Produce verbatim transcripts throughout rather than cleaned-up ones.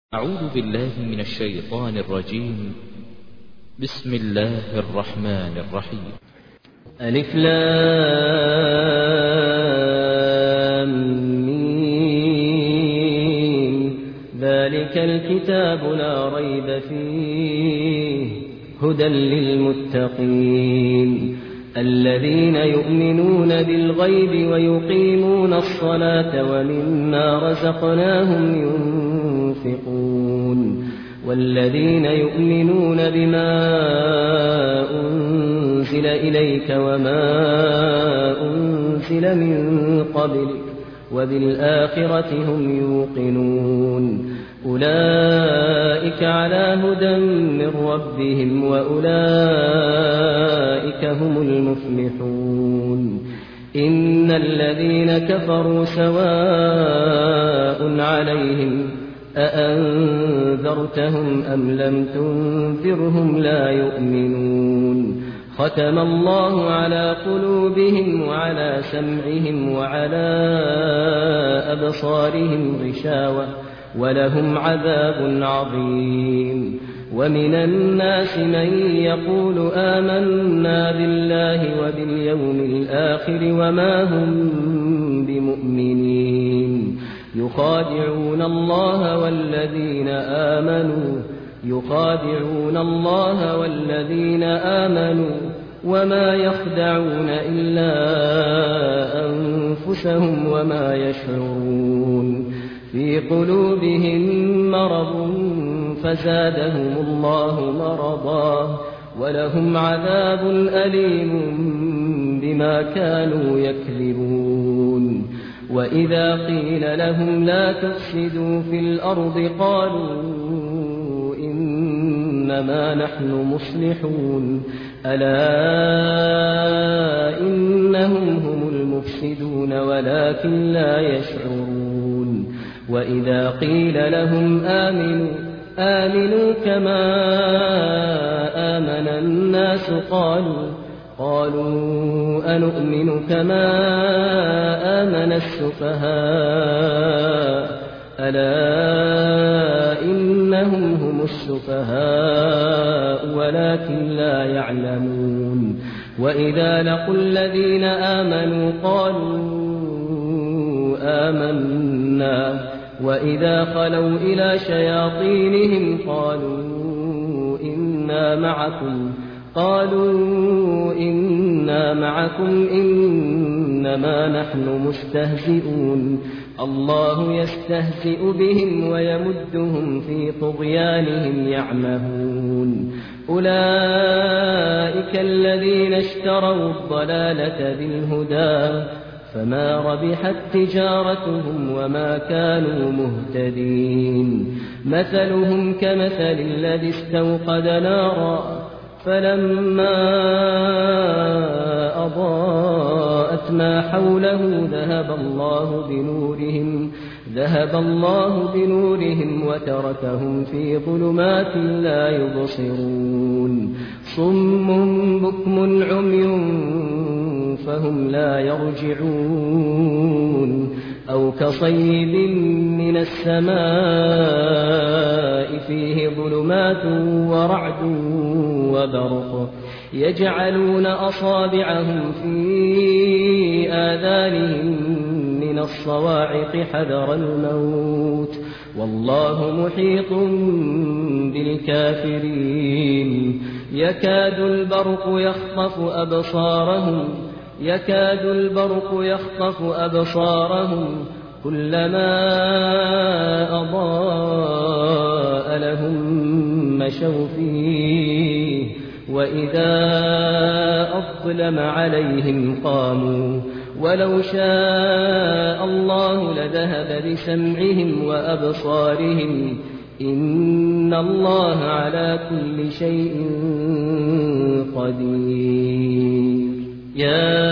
أعوذ بالله من الشيطان الرجيم. بسم الله الرحمن الرحيم. ألف لام ميم. ذلك الكتاب لا ريب فيه هدى للمتقين الذين يؤمنون بالغيب ويقيمون الصلاة ومما رزقناهم ينفقون والذين يؤمنون بما أنزل إليك وما أنزل من قبلك وبالآخرة هم يوقنون أولئك على هدى من ربهم وأولئك هم المفلحون. إن الذين كفروا سواء عليهم أأنذرتهم أم لم تنذرهم لا يؤمنون. ختم الله على قلوبهم وعلى سمعهم وعلى أبصارهم غشاوة ولهم عذاب عظيم. ومن الناس من يقول آمنا بالله وباليوم الآخر وما هم بمؤمنين يخادعون الله والذين آمنوا يخادعون الله والذين آمنوا وما يخدعون إلا أنفسهم وما يشعرون. في قلوبهم مرض فزادهم الله مرضا ولهم عذاب أليم بما كانوا يكذبون. وإذا قيل لهم لا تفسدوا في الأرض قالوا إنما نحن مصلحون ألا إنهم هم المفسدون ولكن لا يشعرون. وإذا قيل لهم آمنوا آمنوا كما آمن الناس قالوا قالوا أنؤمن كما آمن السفهاء ألا إنهم هم السفهاء ولكن لا يعلمون. وإذا لقوا الذين آمنوا قالوا آمنا وإذا خلوا إلى شياطينهم قالوا إنا معكم قالوا إنا معكم إنما نحن مستهزئون. الله يستهزئ بهم ويمدهم في طغيانهم يعمهون. أولئك الذين اشتروا الضلالة بالهدى فما ربحت تجارتهم وما كانوا مهتدين. مثلهم كمثل الذي استوقد نارا فلما أضاءت ما حوله ذهب الله بنورهم ذهب الله بنورهم وتركهم في ظلمات لا يبصرون. صم بكم عمي فهم لا يرجعون. أو كصيب من السماء فيه ظلمات ورعد وبرق يجعلون أصابعهم في آذانهم من الصواعق حذر الموت والله محيط بالكافرين. يكاد البرق يخطف أبصارهم يكاد البرق يخطف أبصارهم كلما أضاء لهم مشوا فيه وإذا أظلم عليهم قاموا ولو شاء الله لذهب بسمعهم وأبصارهم إن الله على كل شيء قدير. يا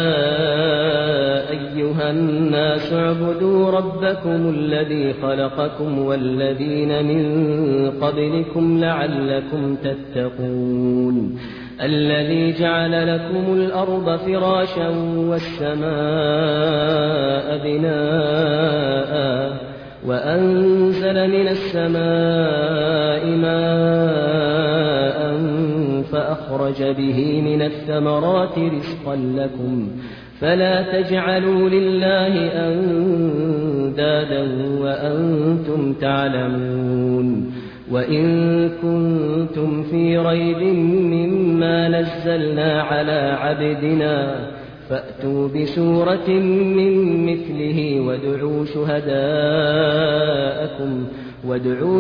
أيها الناس اعبدوا ربكم الذي خلقكم والذين من قبلكم لعلكم تتقون. الذي جعل لكم الأرض فراشا والسماء بناء وأنزل من السماء ماء فأخرج به من الثمرات رزقا لكم فلا تجعلوا لله أندادا وأنتم تعلمون وإن كنتم في ريب مما نزلنا على عبدنا فأتوا بسورة من مثله وادعوا شهداءكم وادعوا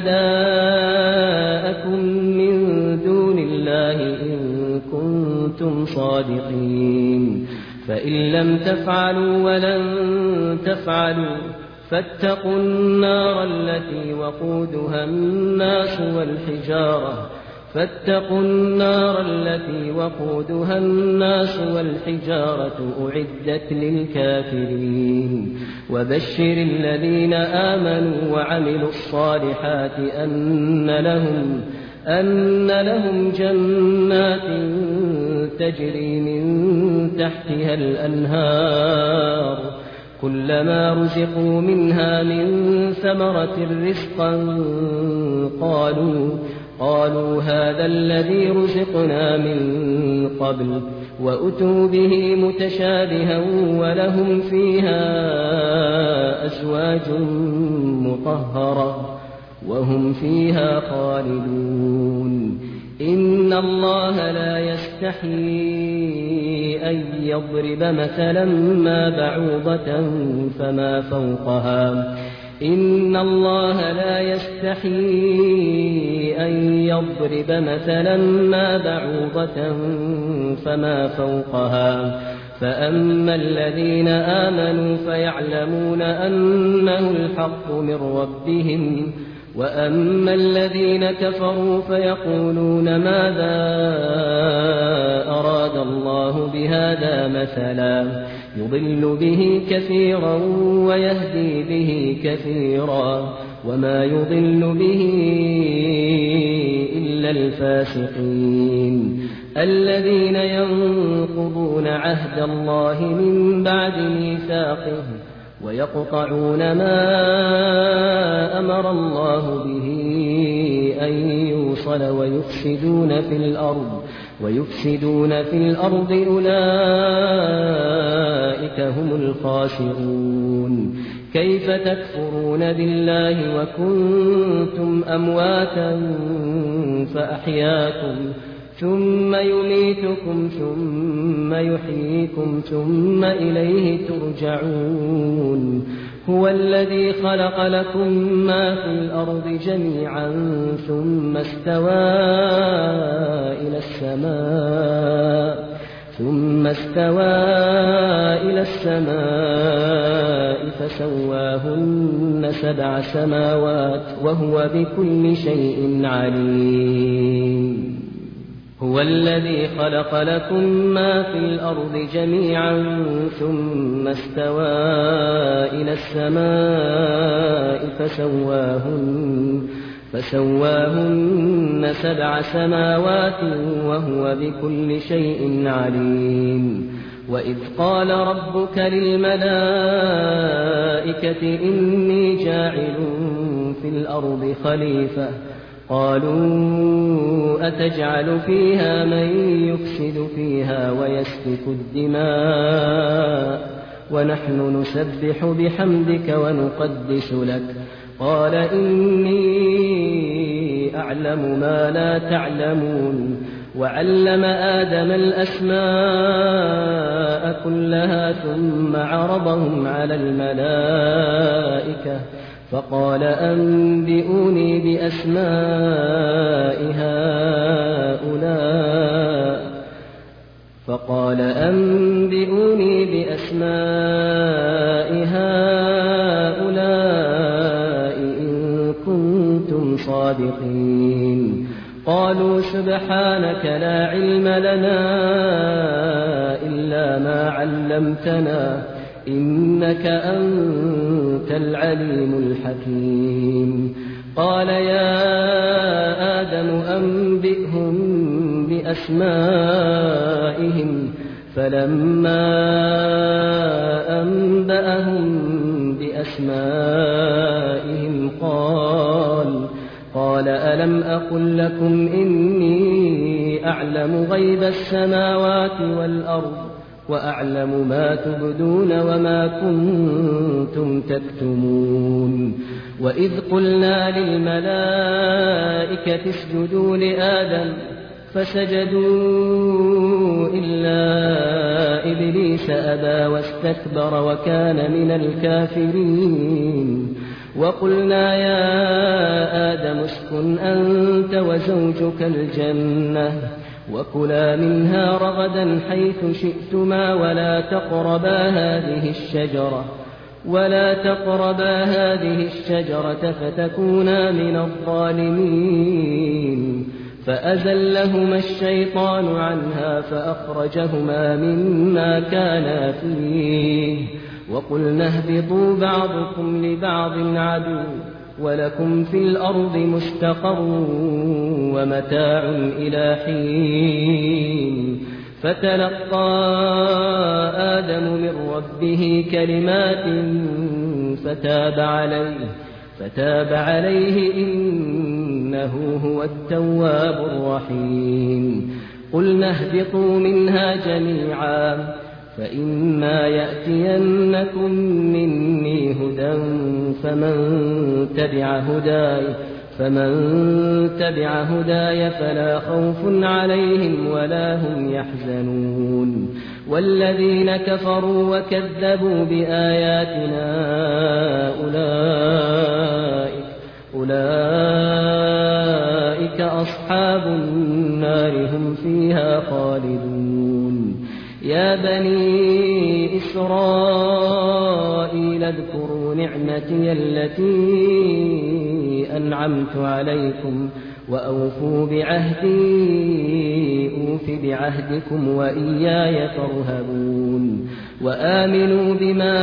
شهداءكم من دون الله إن كنتم صادقين فإن لم تفعلوا ولن تفعلوا فاتقوا النار التي وقودها الناس والحجارة فاتقوا النار التي وقودها الناس والحجارة أعدت للكافرين وبشر الذين آمنوا وعملوا الصالحات أن لهم أن لهم جنات تجري من تحتها الأنهار كلما رزقوا منها من ثمرة رزقا قالوا قالوا هذا الذي رزقنا من قبل وأتوا به متشابها ولهم فيها أزواج مطهرة وهم فيها خالدون إن الله لا يستحيي أن يضرب مثلا ما بعوضة فما فوقها إن الله لا يستحيي أن يضرب مثلا ما بعوضة فما فوقها فأما الذين آمنوا فيعلمون أنه الحق من ربهم وأما الذين كفروا فيقولون ماذا أراد الله بهذا مثلا يضل به كثيرا ويهدي به كثيرا وما يضل به إلا الفاسقين الذين ينقضون عهد الله من بعد ميثاقه ويقطعون ما أمر الله به أن يوصل ويفسدون في الأرض ويفسدون في الأرض أولئك هم الخاسرون كيف تكفرون بالله وكنتم أمواتا فأحياكم ثم يميتكم ثم يحييكم ثم إليه ترجعون هو الذي خلق لكم ما في الأرض جميعا ثم استوى إلى السماء ثم استوى إلى السماء فسواهن سبع سماوات وهو بكل شيء عليم هو الذي خلق لكم ما في الأرض جميعا ثم استوى إلى السماء فسواهن, فسواهن سبع سماوات وهو بكل شيء عليم وإذ قال ربك للملائكة إني جاعل في الأرض خليفة قالوا أتجعل فيها من يفسد فيها ويسفك الدماء ونحن نسبح بحمدك ونقدس لك قال إني أعلم ما لا تعلمون وعلم آدم الأسماء كلها ثم عرضهم على الملائكة فقال أنبئوني بأسماء هؤلاء فقال أنبئوني بأسماء هؤلاء إن كنتم صادقين قالوا سبحانك لا علم لنا إلا ما علمتنا إنك أنت العليم الحكيم قال يا آدم أنبئهم بأسمائهم فلما أنبأهم بأسمائهم قال ألم أقل لكم إني أعلم غيب السماوات والأرض وأعلم ما تبدون وما كنتم تكتمون وإذ قلنا للملائكة اسجدوا لآدم فسجدوا إلا إبليس أبى واستكبر وكان من الكافرين وقلنا يا آدم اسكن أنت وزوجك الجنة وكلا منها رغدا حيث شئتما ولا تقربا هذه الشجرة ولا تقربا هذه الشجرة فتكونا من الظالمين فأزلهما الشيطان عنها فأخرجهما مما كانا فيه وقلنا اهبطوا بعضكم لبعض عدو ولكم في الأرض مستقر ومتاع إلى حين فتلقى آدم من ربه كلمات فتاب عليه فتاب عليه إنه هو التواب الرحيم قلنا اهبطوا منها جميعا فإما يأتينكم مني هدى فمن تبع هداي فمن تبع هداي فلا خوف عليهم ولا هم يحزنون والذين كفروا وكذبوا بآياتنا أولئك أولئك أصحاب النار هم فيها خالدون يا بني إسرائيل اذكروا نعمتي التي أنعمت عليكم وأوفوا بعهدي أوف بعهدكم وإياي فارهبون وآمنوا بما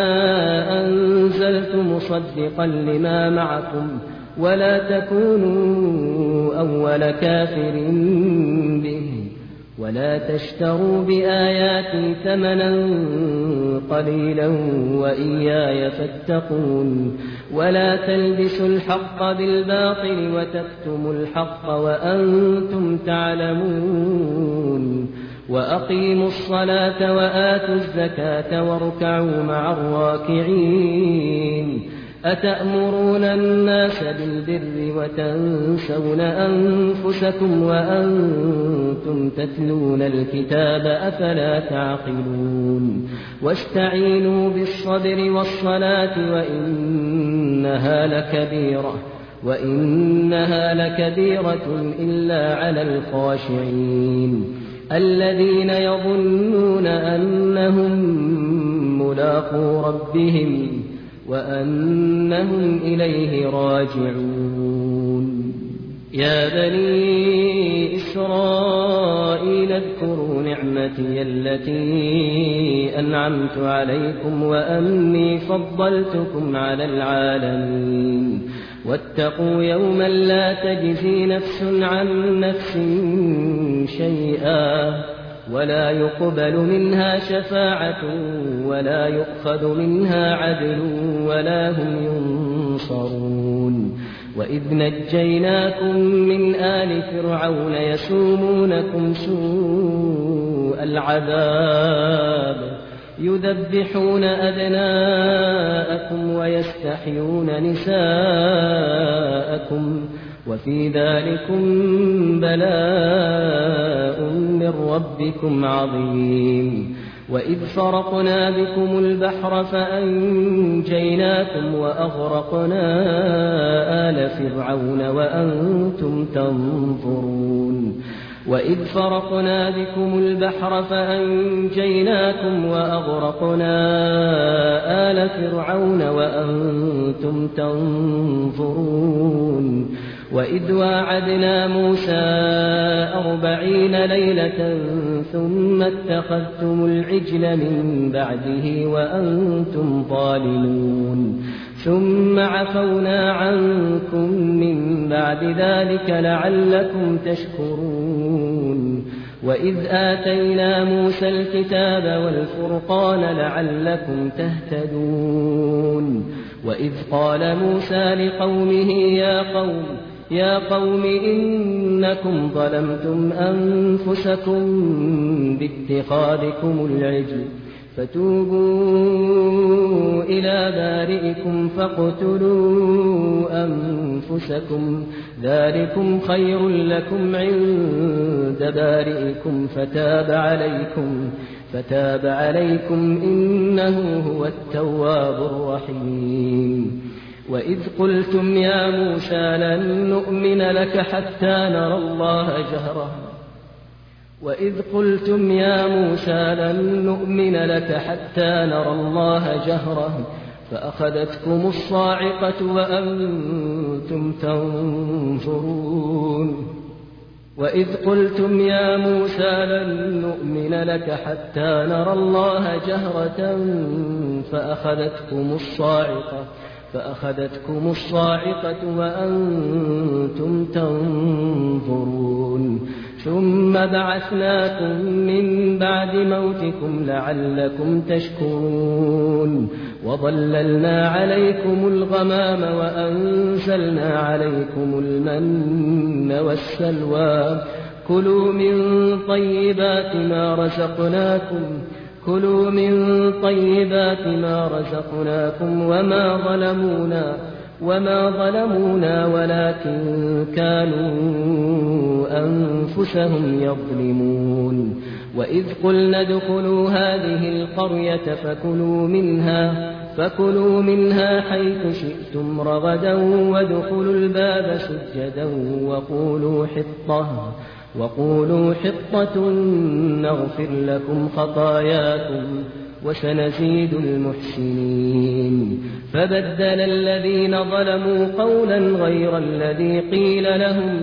أنزلت مصدقا لما معكم ولا تكونوا أول كافر به ولا تشتروا بآياتي ثمنا قليلا وإياي فاتقون ولا تلبسوا الحق بالباطل وتكتموا الحق وأنتم تعلمون وأقيموا الصلاة وآتوا الزكاة واركعوا مع الراكعين أتأمرون الناس بالبر وتنسون أنفسكم وأنتم تتلون الكتاب أفلا تعقلون واستعينوا بالصبر والصلاة وإنها لكبيرة وإنها لكبيرة إلا على الخاشعين الذين يظنون أنهم ملاقو ربهم وأنهم إليه راجعون يا بني إسرائيل اذكروا نعمتي التي أنعمت عليكم وأني فضلتكم على العالمين واتقوا يوما لا تجزي نفس عن نفس شيئا ولا يقبل منها شفاعة ولا يؤخذ منها عدل ولا هم ينصرون وإذ نجيناكم من آل فرعون يسومونكم سوء العذاب يذبحون أبناءكم ويستحيون نساءكم وفي ذلكم بلاء من ربكم عظيم وإذ فرقنا بكم البحر فأنجيناكم وأغرقنا آل فرعون وأنتم تنظرون وإذ فرقنا بكم البحر فأنجيناكم وأغرقنا آل فرعون وأنتم تنظرون وإذ واعدنا موسى أربعين ليلة ثم اتخذتم العجل من بعده وأنتم ظالمون ثم عفونا عنكم من بعد ذلك لعلكم تشكرون وإذ آتينا موسى الكتاب والفرقان لعلكم تهتدون وإذ قال موسى لقومه يا قوم يا قوم إنكم ظلمتم أنفسكم باتخاذكم العجل فتوبوا إلى بارئكم فاقتلوا أنفسكم ذلكم خير لكم عند بارئكم فتاب عليكم فتاب عليكم إنه هو التواب الرحيم. وإذ قلتم يا موسى لن نؤمن لك حتى نرى الله جهرة وإذ قلتم يا موسى لن نؤمن لك حتى نرى الله جهرة فأخذتكم الصاعقة وأنتم تنظرون وإذ قلتم يا موسى لن نؤمن لك حتى نرى الله جهرة فأخذتكم الصاعقة فأخذتكم الصاعقة وأنتم تنظرون ثم بعثناكم من بعد موتكم لعلكم تشكرون وظللنا عليكم الغمام وأنزلنا عليكم المن والسلوى كلوا من طيبات ما رزقناكم كلوا من طيبات ما رزقناكم وما ظلمونا وما ظلمونا ولكن كانوا أنفسهم يظلمون. وإذ قلنا ادخلوا هذه القرية فكلوا منها فكلوا منها حيث شئتم رغدا وادخلوا الباب سجدا وقولوا حطة وقولوا حطة نغفر لكم خطاياكم وسنزيد المحسنين. فبدل الذين ظلموا قولا غير الذي قيل لهم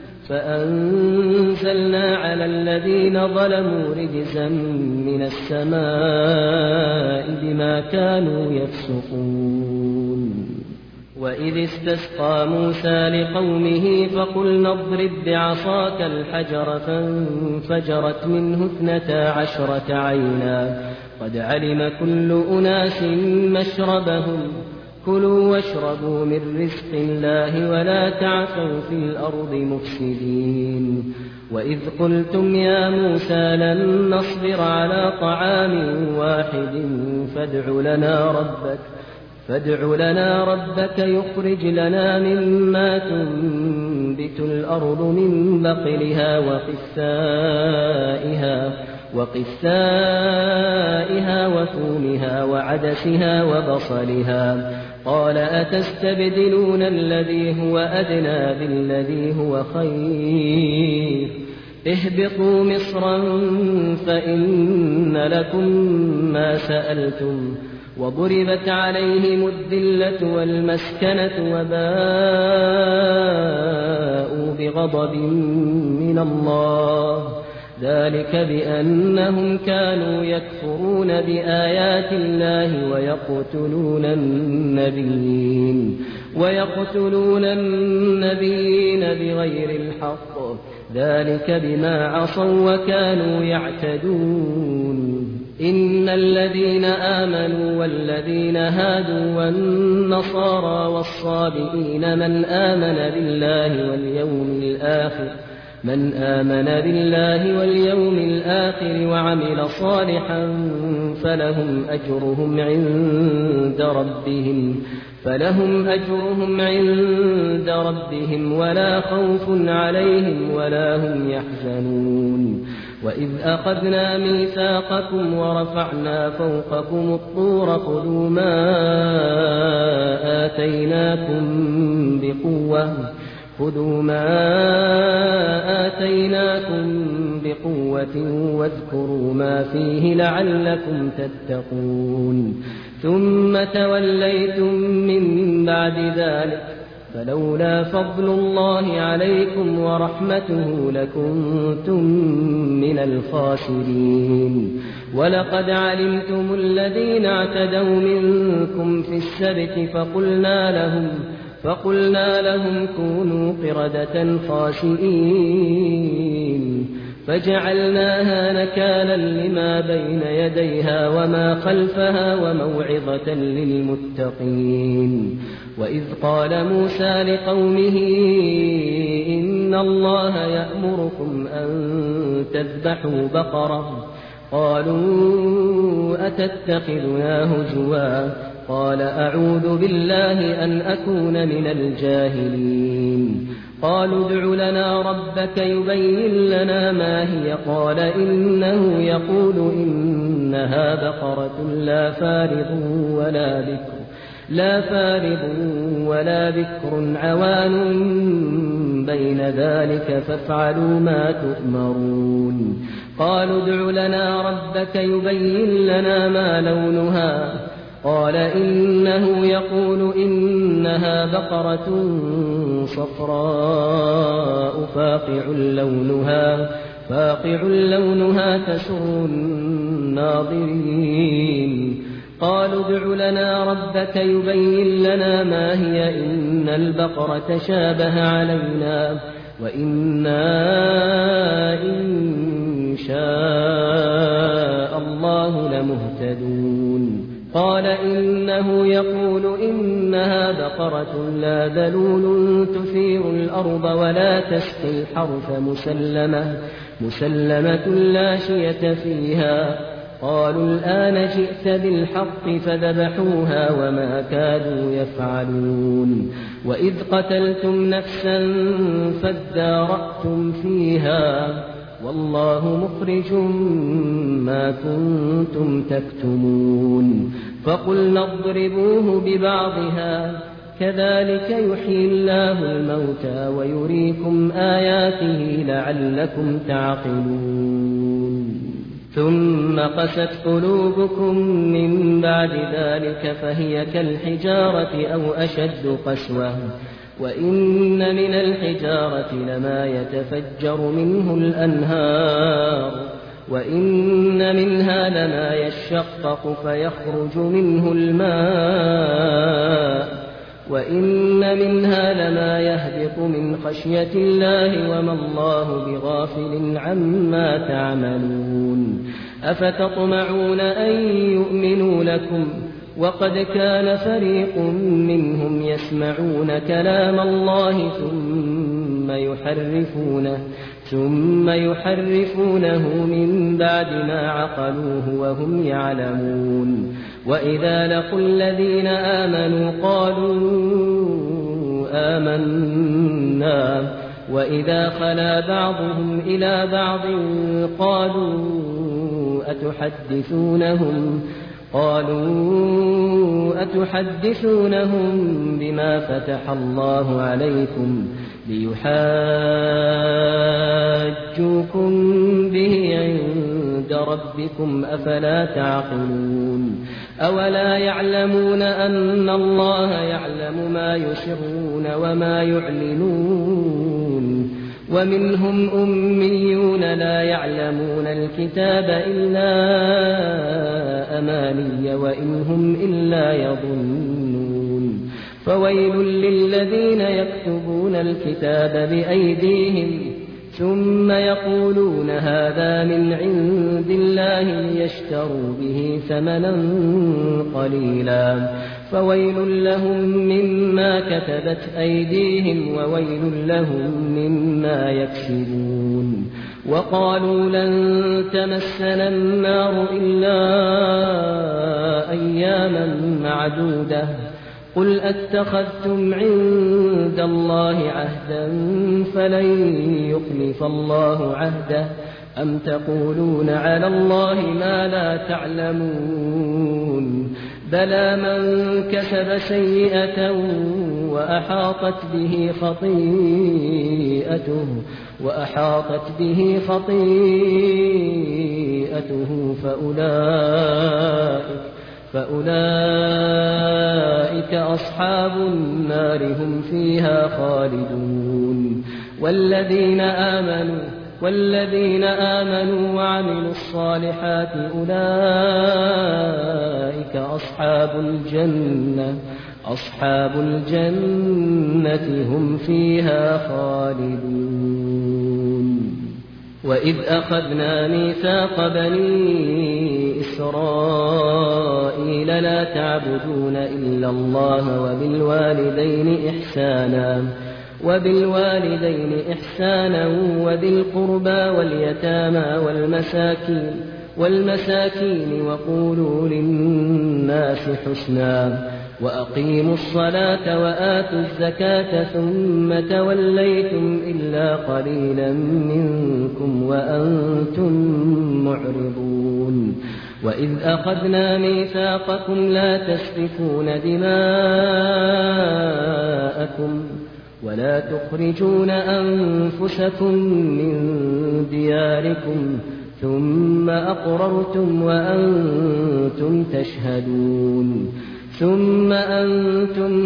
فأنزلنا على الذين ظلموا رجزا من السماء بما كانوا يفسقون. وإذ استسقى موسى لقومه فقلنا اضرب بعصاك الحجر فانفجرت منه اثنتا عشرة عينا قد علم كل أناس مشربهم كلوا واشربوا من رزق الله ولا تعثوا في الأرض مفسدين. وإذ قلتم يا موسى لن نصبر على طعام واحد فادع لنا ربك فادع لنا ربك يخرج لنا مما تنبت الأرض من بقلها وقثائها وقثائها وثومها وعدسها وبصلها قال أتستبدلون الذي هو أدنى بالذي هو خير اهبطوا مصرا فإن لكم ما سألتم وضربت عليهم الذلة والمسكنة وباءوا بغضب من الله ذلك بأنهم كانوا يكفرون بآيات الله ويقتلون النبيين ويقتلون النبيين بغير الحق ذلك بما عصوا وكانوا يعتدون. إن الذين آمنوا والذين هادوا والنصارى والصابئين من آمن بالله واليوم الآخر من آمن بالله واليوم الآخر وعمل صالحا فلهم أجرهم عند ربهم فلهم أجرهم عند ربهم ولا خوف عليهم ولا هم يحزنون. وإذ أخذنا ميثاقكم ورفعنا فوقكم الطور خذوا ما آتيناكم بقوة خذوا ما آتيناكم بقوة واذكروا ما فيه لعلكم تتقون. ثم توليتم من بعد ذلك فلولا فضل الله عليكم ورحمته لكنتم من الخاسرين. ولقد علمتم الذين اعتدوا منكم في السبت فقلنا لهم فقلنا لهم كونوا قردة خاسئين فجعلناها نكالا لما بين يديها وما خلفها وموعظة للمتقين. وإذ قال موسى لقومه الله يأمركم أن تذبحوا بقرة. قالوا أتتخذنا هزوا قال أعوذ بالله أن أكون من الجاهلين. قالوا ادع لنا ربك يبين لنا ما هي قال إنه يقول إنها بقرة لا فارض ولا بكر لا فارض ولا بكر عوان بين ذلك فافعلوا ما تؤمرون. قالوا ادع لنا ربك يبين لنا ما لونها قال إنه يقول إنها بقرة صفراء فاقع لونها فاقع لونها تسر الناظرين. قالوا ادع لنا ربك يبين لنا ما هي إن البقرة شابه علينا وإنا إن شاء الله لمهتدون. قال إنه يقول إنها بقرة لا ذلول تثير الأرض ولا تسقي الحرث مسلمة مسلمة لا شية فيها. قالوا الآن جئت بالحق فذبحوها وما كادوا يفعلون. وإذ قتلتم نفسا فادارأتم فيها والله مخرج ما كنتم تكتمون. فقلنا اضربوه ببعضها كذلك يحيي الله الموتى ويريكم آياته لعلكم تعقلون. ثم قست قلوبكم من بعد ذلك فهي كالحجارة أو أشد قسوة وإن من الحجارة لما يتفجر منه الأنهار وإن منها لما يشقق فيخرج منه الماء وإن منها لما يهبط من خشية الله وما الله بغافل عما تعملون. أفتطمعون أن يؤمنوا لكم وقد كان فريق منهم يسمعون كلام الله ثم يحرفونه ثم يحرفونه من بعد ما عقلوه وهم يعلمون. وإذا لقوا الذين آمنوا قالوا آمنا وإذا خلا بعضهم إلى بعض قالوا أتحدثونهم قالوا أتحدثونهم بما فتح الله عليكم ليحاجوكم به عند ربكم أفلا تعقلون. أولا يعلمون أن الله يعلم ما يسرون وما يعلنون. ومنهم أميون لا يعلمون الكتاب إلا أماني وإن هم إلا يظنون. فويل للذين يكتبون الكتاب بأيديهم ثم يقولون هذا من عند الله ليشتروا به ثمنا قليلا فويل لهم مما كتبت أيديهم وويل لهم مما يكسبون. وقالوا لن تمسنا النار إلا أياما معدودة قل أتخذتم عند الله عهدا فلن يخلف الله عهده أم تقولون على الله ما لا تعلمون. بلى من كسب سيئة وأحاطت به خطيئته وأحاطت به خطيئته فأولئك فأولئك أصحاب النار هم فيها خالدون. والذين آمنوا والذين آمنوا وعملوا الصالحات أولئك أصحاب الجنة أصحاب الجنة هم فيها خالدون. وإذ أخذنا ميثاق بني إسرائيل لا تعبدون إلا الله وبالوالدين إحسانا وبالوالدين إحسانا وذي القربى واليتامى والمساكين والمساكين وقولوا للناس حسنا وأقيموا الصلاة وآتوا الزكاة ثم توليتم إلا قليلا منكم وأنتم معرضون وإذ أخذنا ميثاقكم لا تسفكون دماءكم ولا تخرجون أنفسكم من دياركم ثم أقررتم وأنتم تشهدون ثم أنتم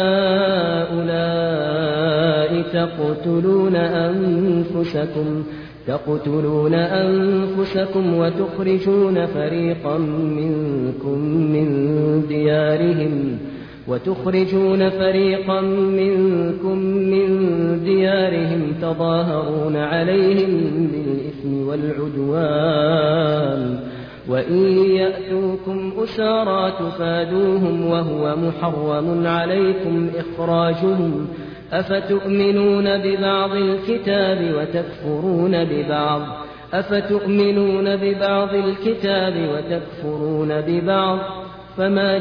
هؤلاء تقتلون أنفسكم تقتلون أنفسكم وتخرجون فريقا منكم من ديارهم وتخرجون فريقا منكم من ديارهم تظاهرون عليهم بالإثم والعدوان وإن يأتوكم أسارى تفادوهم وهو محرم عليكم إخراجهم أفتؤمنون ببعض الكتاب وتكفرون ببعض أفتؤمنون ببعض الكتاب وتكفرون ببعض فما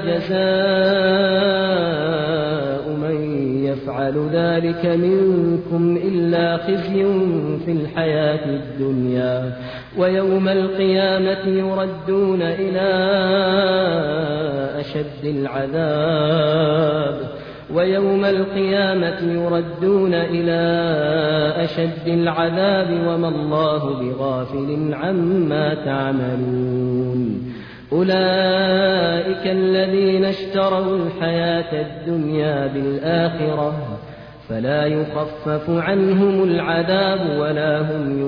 جزاء من يفعل ذلك منكم إلا خزي في الحياة الدنيا ويوم القيامة يردون إلى أشد العذاب ويوم القيامة يردون إلى أشد العذاب وما الله بغافل عما تعملون أولئك الذين اشتروا الحياة الدنيا بالآخرة فلا يخفف عنهم العذاب ولا هم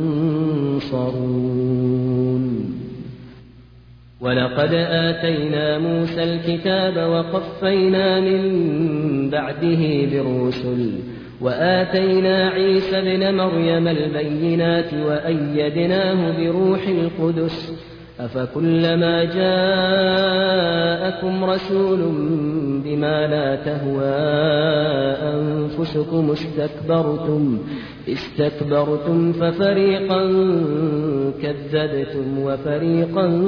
ينصرون ولقد آتينا موسى الكتاب وقفينا من بعده بالرسل وآتينا عيسى ابن مريم البينات وأيدناه بروح القدس أفكلما جاءكم رسول بما لا تهوى أنفسكم استكبرتم استكبرتم ففريقا كذبتم وفريقا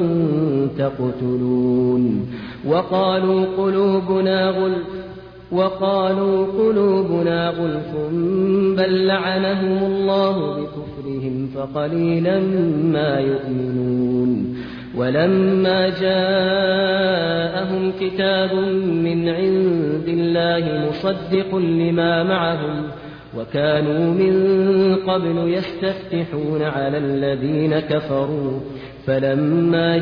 تقتلون وقالوا قلوبنا غلف وقالوا قلوبنا غلف بل لعنهم الله بكفرهم فقليلا ما يؤمنون ولما جاءهم كتاب من عند الله مصدق لما معهم وكانوا من قبل يستفتحون على الذين كفروا فلما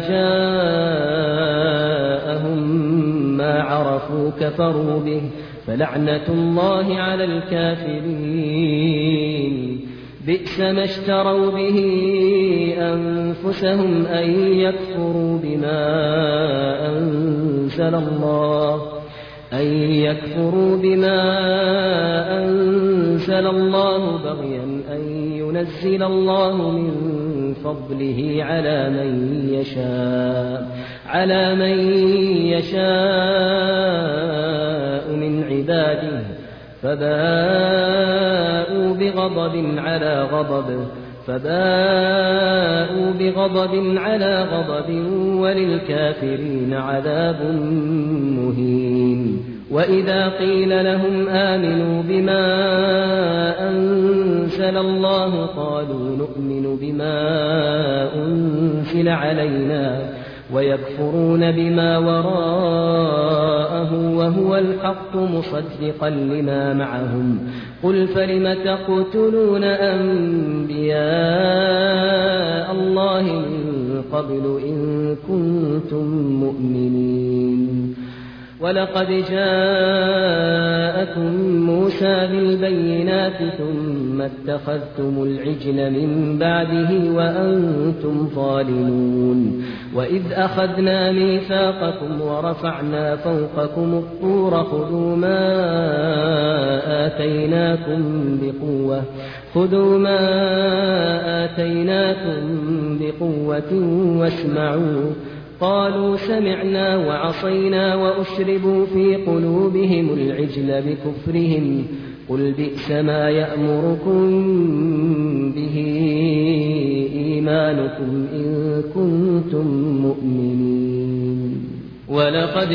جاءهم ما عرفوا كفروا به فلعنة الله على الكافرين بئس ما اشتروا به أنفسهم أن يكفروا بما أنزل الله أن يكفروا بما أنزل الله بغيا أن ينزل الله من فضله على من يشاء على من يشاء من عباده فباءوا بغضب على غضب فباءوا بغضب على غضب وللكافرين عذاب مهين وإذا قيل لهم آمنوا بما أنزل الله قالوا نؤمن بما أنزل علينا ويكفرون بما وراءه وهو الحق مصدقا لما معهم قل فلم تقتلون أنبياء الله من قبل إن كنتم مؤمنين ولقد جاءكم موسى بالبينات ثم اتخذتم العجل من بعده وأنتم ظالمون وإذ أخذنا ميثاقكم ورفعنا فوقكم الطور خذوا ما آتيناكم بقوة خذوا ما آتيناكم بقوة واسمعوا قالوا سمعنا وعصينا وأشربوا في قلوبهم العجل بكفرهم قل بئس ما يأمركم به إيمانكم إن كنتم مؤمنين. ولقد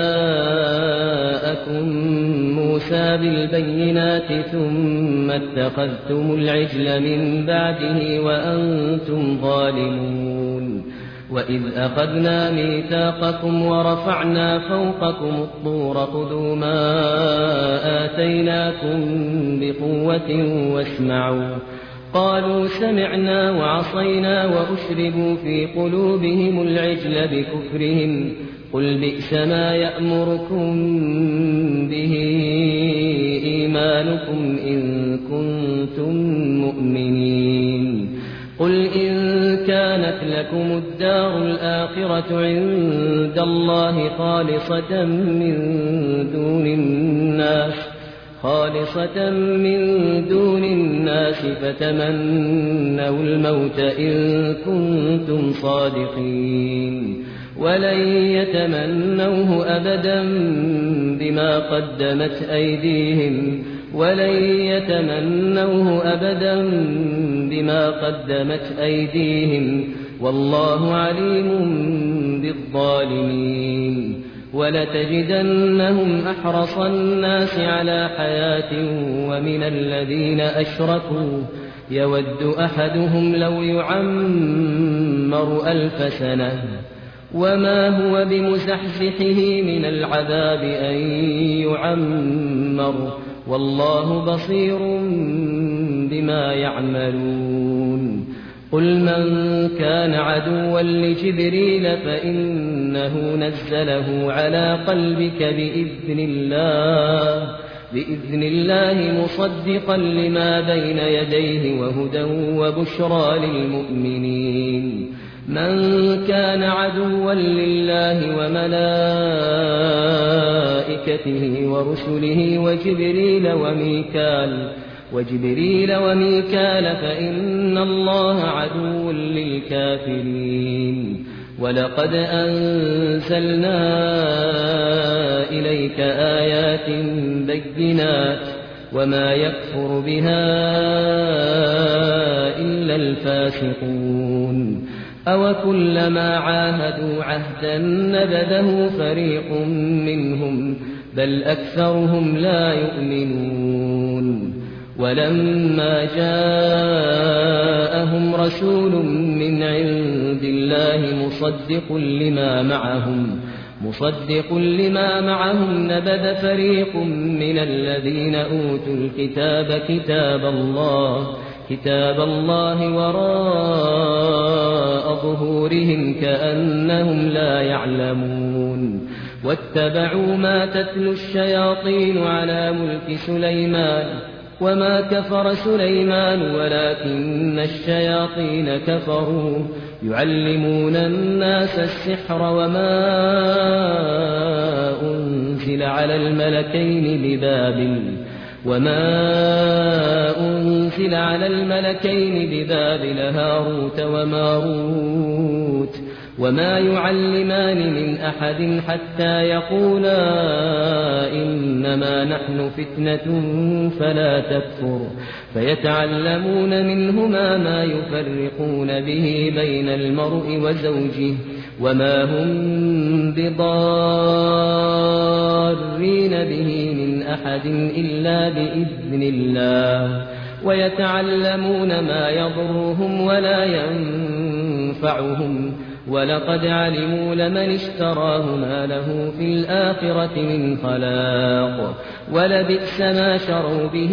جاءكم موسى بالبينات ثم اتخذتم العجل من بعده وأنتم ظالمون. وإذ أخذنا ميثاقكم ورفعنا فوقكم الطور خذوا ما آتيناكم بقوة واسمعوا. قالوا سمعنا وعصينا وأشربوا في قلوبهم العجل بكفرهم. قل بئس ما يأمركم به إيمانكم إن كنتم مؤمنين. قل إن كانت لكم الدار الآخرة عند الله خالصة من دون الناس خالصة من دون الناس فتمنوا الموت إن كنتم صادقين ولن يتمنوه أبدا بما قدمت أيديهم ولن يتمنوه أبدا بما قدمت أيديهم والله عليم بالظالمين. ولتجدنهم أحرص الناس على حياة ومن الذين أشركوا يود أحدهم لو يعمر ألف سنة وما هو بمزحزحه من العذاب أن يعمر والله بصير بما يعملون. قل من كان عدوا لجبريل فإنه نزله على قلبك بإذن الله بإذن الله مصدقا لما بين يديه وهدى وبشرى للمؤمنين. من كان عدوا لله وملائكته ورسله وجبريل وميكال وجبريل وميكال فإن الله عدو للكافرين. ولقد أنزلنا إليك آيات بينات وما يكفر بها إلا الفاسقون. أوكلما عاهدوا عهدا نبذه فريق منهم بل أكثرهم لا يؤمنون. ولما جاءهم رسول من عند الله مصدق لما معهم مصدق لما معهم نبذ فريق من الذين أوتوا الكتاب كتاب الله كتاب الله وراء ظهورهم كأنهم لا يعلمون. واتبعوا ما تتلو الشياطين على ملك سليمان وما كفر سليمان ولكن الشياطين كفروا يعلمون الناس السحر وما أنزل على الملكين ببابل وما أنزل على الملكين ببابل هاروت وماروت وما يعلمان من أحد حتى يقولا إنما نحن فتنة فلا تكفر فيتعلمون منهما ما يفرقون به بين المرء وزوجه وما هم بضارين به من أحد إلا بإذن الله ويتعلمون ما يضرهم ولا ينفعهم ولقد علموا لمن اشتراه ما له في الآخرة من خلاق ولبئس ما شروا به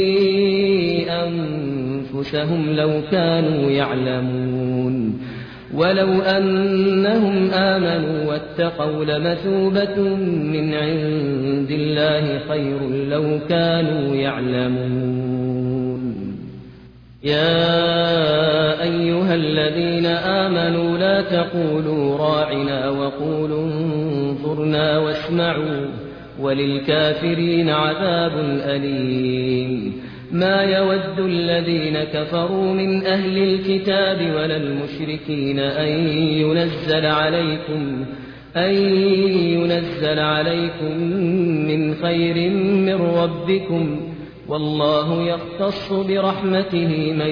أنفسهم لو كانوا يعلمون. ولو أنهم آمنوا واتقوا لمثوبة من عند الله خير لو كانوا يعلمون. يا أيها الذين آمنوا لا تقولوا راعنا وقولوا انظرنا واسمعوا وللكافرين عذاب أليم. ما يود الذين كفروا من أهل الكتاب ولا المشركين أن ينزل عليكم أن ينزل عليكم من خير من ربكم والله يختص برحمته من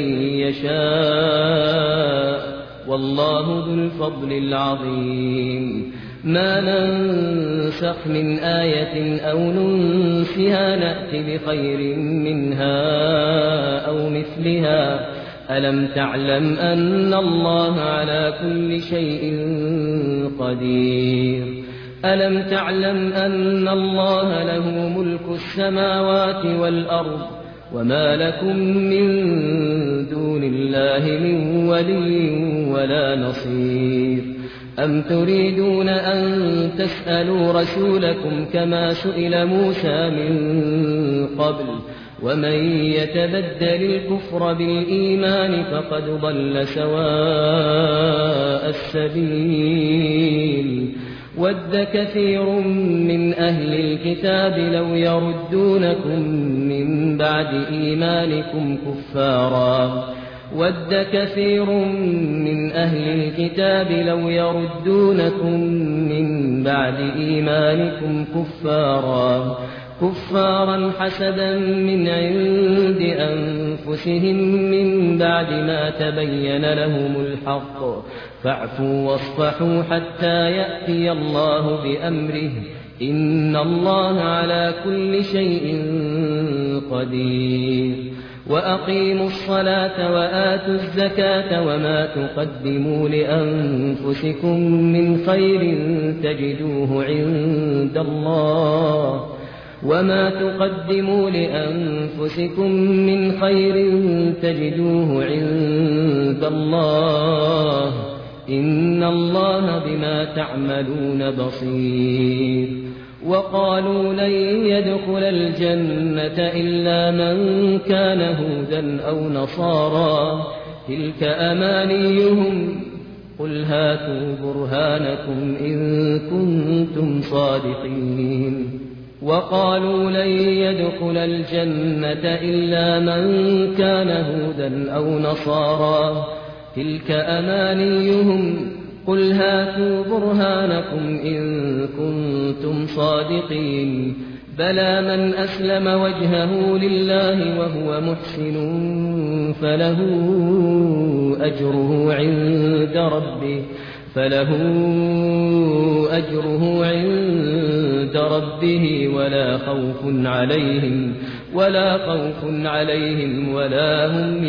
يشاء والله ذو الفضل العظيم ما ننسخ من آية أو ننسها نأت بخير منها أو مثلها ألم تعلم أن الله على كل شيء قدير ألم تعلم أن الله له ملك السماوات والأرض وما لكم من دون الله من ولي ولا نصير أم تريدون أن تسألوا رسولكم كما سئل موسى من قبل ومن يتبدل الكفر بالإيمان فقد ضل سواء السبيل ود كثير من أهل الكتاب لو يردونكم من بعد إيمانكم كفارا ود كثير من أهل الكتاب لو يردونكم من بعد إيمانكم كفارا كفارا حسدا من عند أنفسهم من بعد ما تبين لهم الحق فاعفوا واصفحوا حتى يأتي الله بأمره إن الله على كل شيء قدير وأقيموا الصلاة وآتوا الزكاة وما تقدموا لأنفسكم من خير تجدوه عند الله وما تقدموا لأنفسكم من خير تجدوه عند الله إن الله بما تعملون بصير وقالوا لن يدخل الجنة إلا من كان هودا أو نصارى تلك أمانيهم قل هاتوا برهانكم إن كنتم صادقين وقالوا لن يدخل الجنة إلا من كان هودا أو نصارى تلك أمانيهم قل هاتوا برهانكم إن كنتم صادقين بلى من أسلم وجهه لله وهو محسن فله أجره عند ربه فله أجره عند ربه ولا خوف عليهم ولا خوف عليهم ولا هم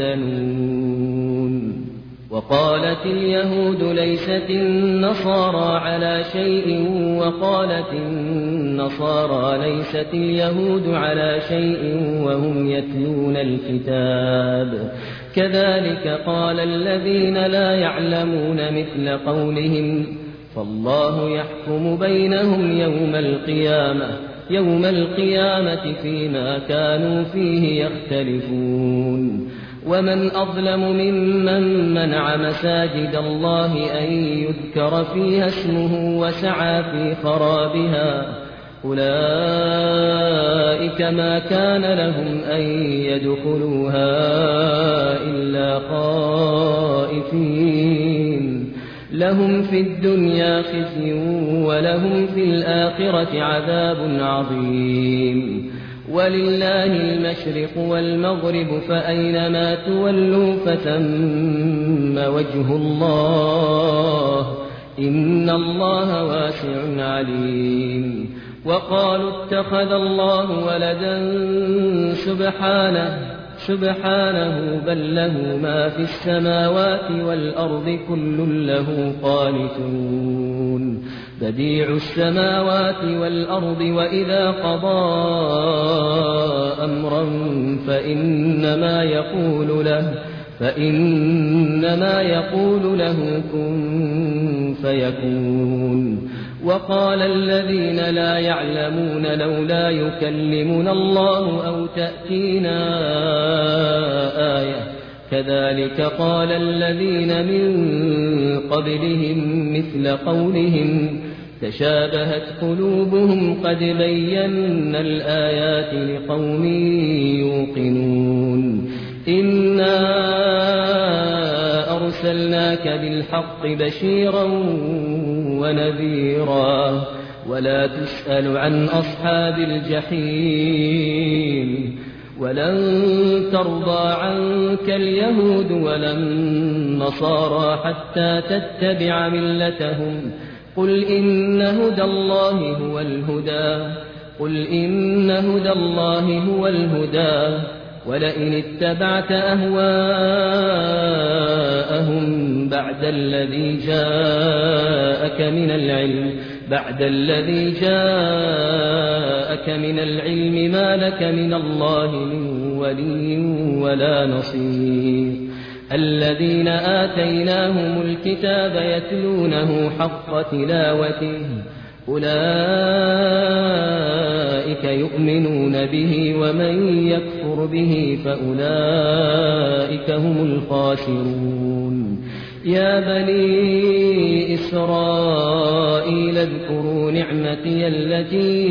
يحزنون وقالت اليهود ليست النصارى على شيء وقالت النصارى ليست اليهود على شيء وهم يتلون الكتاب كذلك قال الذين لا يعلمون مثل قولهم فالله يحكم بينهم يوم القيامة يوم القيامة فيما كانوا فيه يختلفون ومن أظلم ممن منع مساجد الله أن يذكر فيها اسمه وسعى في خرابها أولئك ما كان لهم أن يدخلوها إلا خائفين لهم في الدنيا خزي ولهم في الآخرة عذاب عظيم ولله المشرق والمغرب فأينما تولوا فثم وجه الله إن الله واسع عليم وقالوا اتخذ الله ولدا سبحانه سبحانه بل له ما في السماوات والأرض كل له قانتون بديع السماوات والأرض وإذا قضى أمرا فإنما يقول له فإنما يقول له كن فيكون وقال الذين لا يعلمون لولا يكلمنا الله أو تأتينا آية كذلك قال الذين من قبلهم مثل قولهم تشابهت قلوبهم قد بينا الآيات لقوم يوقنون إنا أرسلناك بالحق بشيرا ونذيرا ولا تسأل عن أصحاب الجحيم ولن ترضى عنك اليهود ولا النصارى حتى تتبع ملتهم قل إن هدى الله هو الهدى قل إن هدى الله هو الهدى ولئن اتبعت أهواءهم بعد الذي جاءك من العلم بعد الذي جاءك من العلم ما لك من الله من ولي ولا نصير الذين آتيناهم الكتاب يتلونه حق تلاوته أولئك يؤمنون به ومن يكفر به فأولئك هم الخاسرون يا بني إسرائيل اذكروا نعمتي التي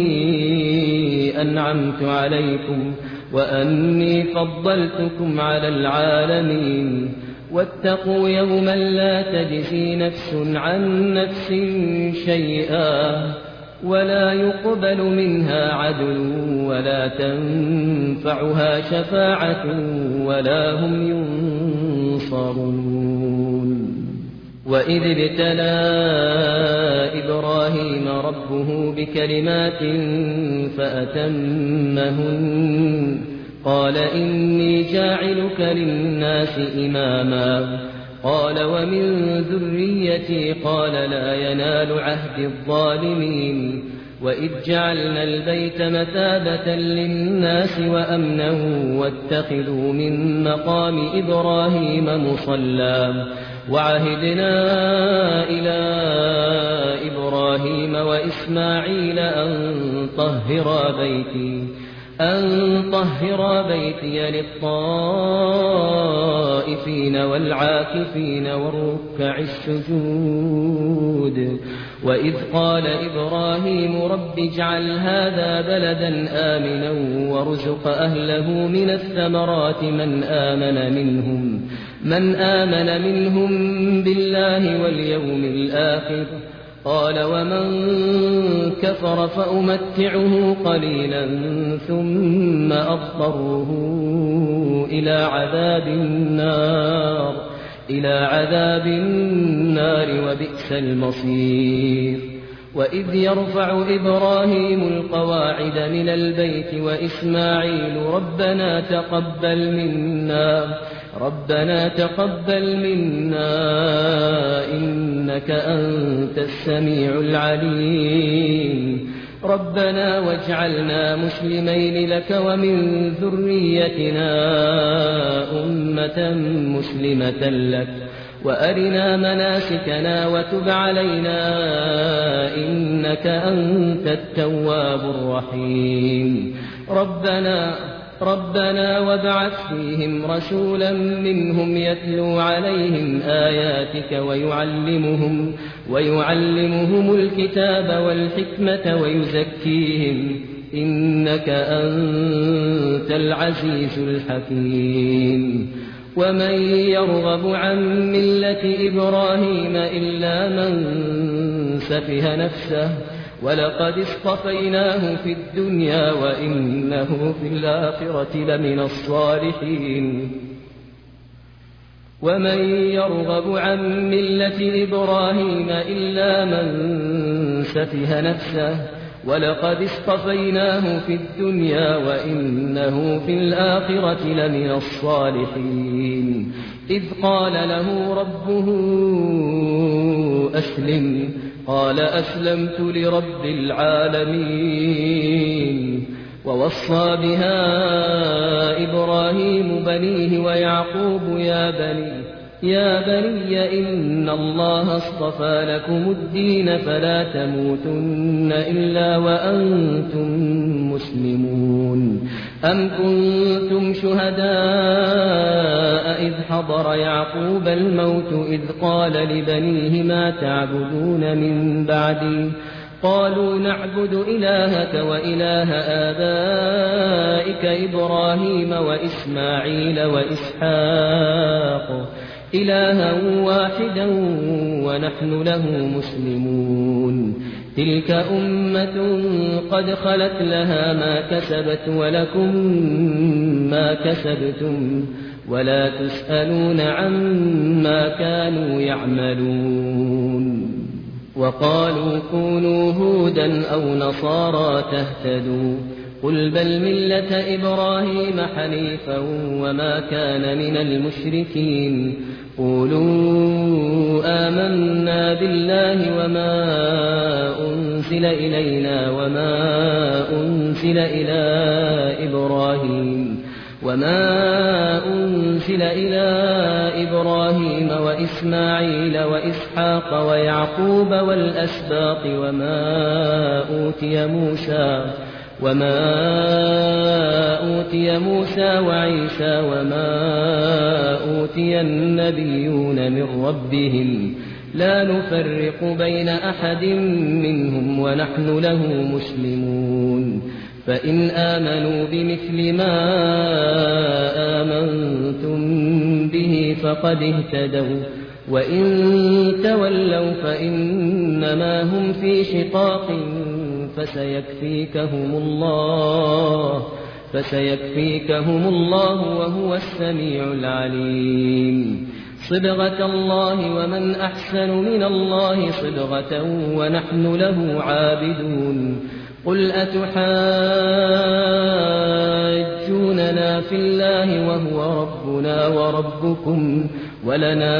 أنعمت عليكم وأني فضلتكم على العالمين واتقوا يوما لا تجزي نفس عن نفس شيئا ولا يقبل منها عدل ولا تنفعها شفاعة ولا هم ينصرون وإذ ابتلى إبراهيم ربه بكلمات فأتمهن قال إني جاعلك للناس إماما قال ومن ذريتي قال لا ينال عهد الظالمين وإذ جعلنا البيت مثابة للناس وأمنا واتخذوا من مقام إبراهيم مصلى وعهدنا إلى إبراهيم وإسماعيل أن طهرا بيتي أن طهر بيتي للطائفين والعاكفين والركع السجود وإذ قال إبراهيم رب اجعل هذا بلدا آمنا وارزق أهله من الثمرات من آمن منهم من آمن منهم بالله واليوم الآخر قال ومن كفر فأمتعه قليلا ثم أضطره إلى عذاب النار إلى عذاب النار وبئس المصير وإذ يرفع إبراهيم القواعد من البيت وإسماعيل ربنا تقبل منا ربنا تقبل منا إنك أنت السميع العليم ربنا واجعلنا مسلمين لك ومن ذريتنا أمة مسلمة لك وأرنا مناسكنا وتب علينا إنك أنت التواب الرحيم ربنا ربنا وابعث فيهم رسولا منهم يتلو عليهم آياتك ويعلمهم ويعلمهم الكتاب والحكمة ويزكيهم إنك أنت العزيز الحكيم ومن يرغب عن ملة إبراهيم إلا من سفه نفسه ولقد اصطفيناه في الدنيا وإنه في الآخرة لمن الصالحين ومن يرغب عن ملة إبراهيم إلا من سفه نفسه ولقد اصطفيناه في الدنيا وإنه في الآخرة لمن الصالحين إذ قال له ربه أسلم قال أسلمت لرب العالمين ووصى بها إبراهيم بنيه ويعقوب يا بني يا بني إن الله اصطفى لكم الدين فلا تموتن إلا وأنتم مسلمون أم كنتم شهداء إذ حضر يعقوب الموت إذ قال لبنيه ما تعبدون من بعدي قالوا نعبد إلهك وإله آبائك إبراهيم وإسماعيل وإسحاق إلها واحدا ونحن له مسلمون تلك أمة قد خلت لها ما كسبت ولكم ما كسبتم ولا تسألون عما كانوا يعملون وقالوا كونوا هودا أو نصارى تهتدوا قل بل ملة إبراهيم حنيفا وما كان من المشركين قولوا آمنا بالله وما أنزل إلينا وما أنزل إلى إبراهيم وما أنزل إلى إبراهيم وإسماعيل وإسحاق ويعقوب والأسباط وما أوتي موسى وما أوتي موسى وعيسى وما أوتي النبيون من ربهم لا نفرق بين أحد منهم ونحن له مسلمون فإن آمنوا بمثل ما آمنتم به فقد اهتدوا وإن تولوا فإنما هم في شقاق فسيكفيكهم الله فسيكفيكهم الله وهو السميع العليم صبغة الله ومن أحسن من الله صبغة ونحن له عابدون قل أتحاجوننا في الله وهو ربنا وربكم ولنا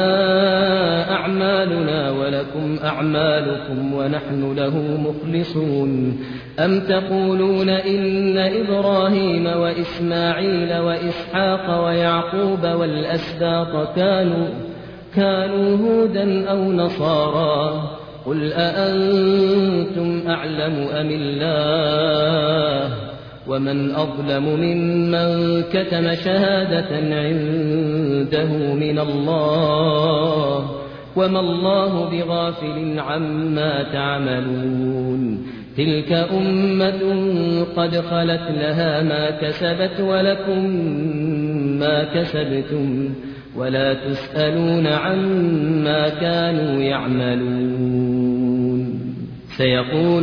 أعمالنا ولكم أعمالكم ونحن له مخلصون أم تقولون إن إبراهيم وإسماعيل وإسحاق ويعقوب والأسباط كانوا كانوا هودا أو نصارى قل أأنتم أعلم أم الله ومن أظلم ممن كتم شهادة عنده من الله وما الله بغافل عما تعملون تلك أمة قد خلت لها ما كسبت ولكم ما كسبتم ولا تسألون عما كانوا يعملون سيقول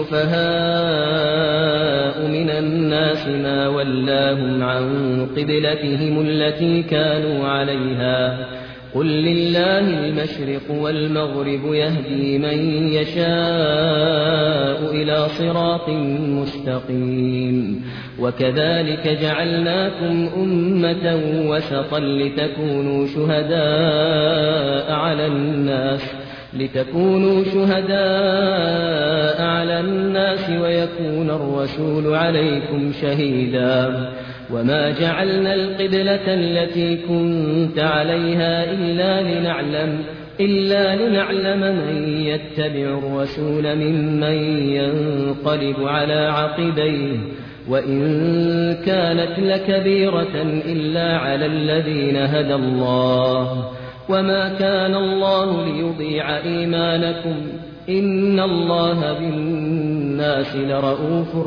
السفهاء من الناس ما ولاهم عن قبلتهم التي كانوا عليها قل لله المشرق والمغرب يهدي من يشاء إلى صراط مستقيم وكذلك جعلناكم أمة وسطا لتكونوا شهداء على الناس لتكونوا شهداء على الناس ويكون الرسول عليكم شهيدا وما جعلنا القبلة التي كنت عليها إلا لنعلم إلا لنعلم من يتبع الرسول ممن ينقلب على عقبيه وإن كانت لكبيرة إلا على الذين هدى الله وما كان الله ليضيع إيمانكم إن الله بالناس لرؤوف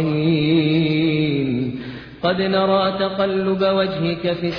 رحيم قد نرى تقلب وجهك في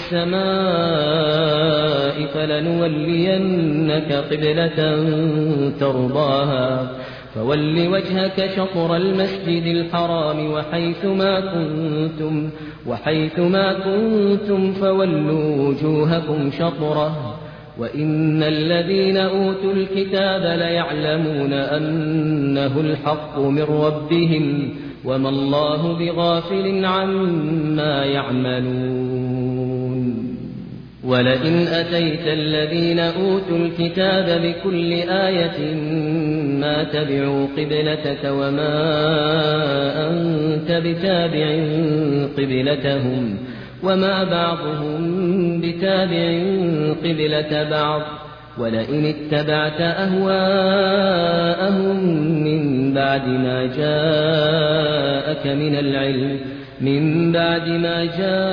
السماء فلنولينك قبلة ترضاها فول وجهك شطر المسجد الحرام وحيث ما كنتم وحيث ما كنتم فولوا وجوهكم شطره وإن الذين أوتوا الكتاب ليعلمون أنه الحق من ربهم وما الله بغافل عما يعملون ولئن أتيت الذين أوتوا الكتاب بكل آية ما تبعوا قبلتك وما أنت بتابع قبلتهم وما بعضهم بتابع قبلة بعض ولئن اتبعت أهواءهم من بعد ما جاءك من العلم من بعد ما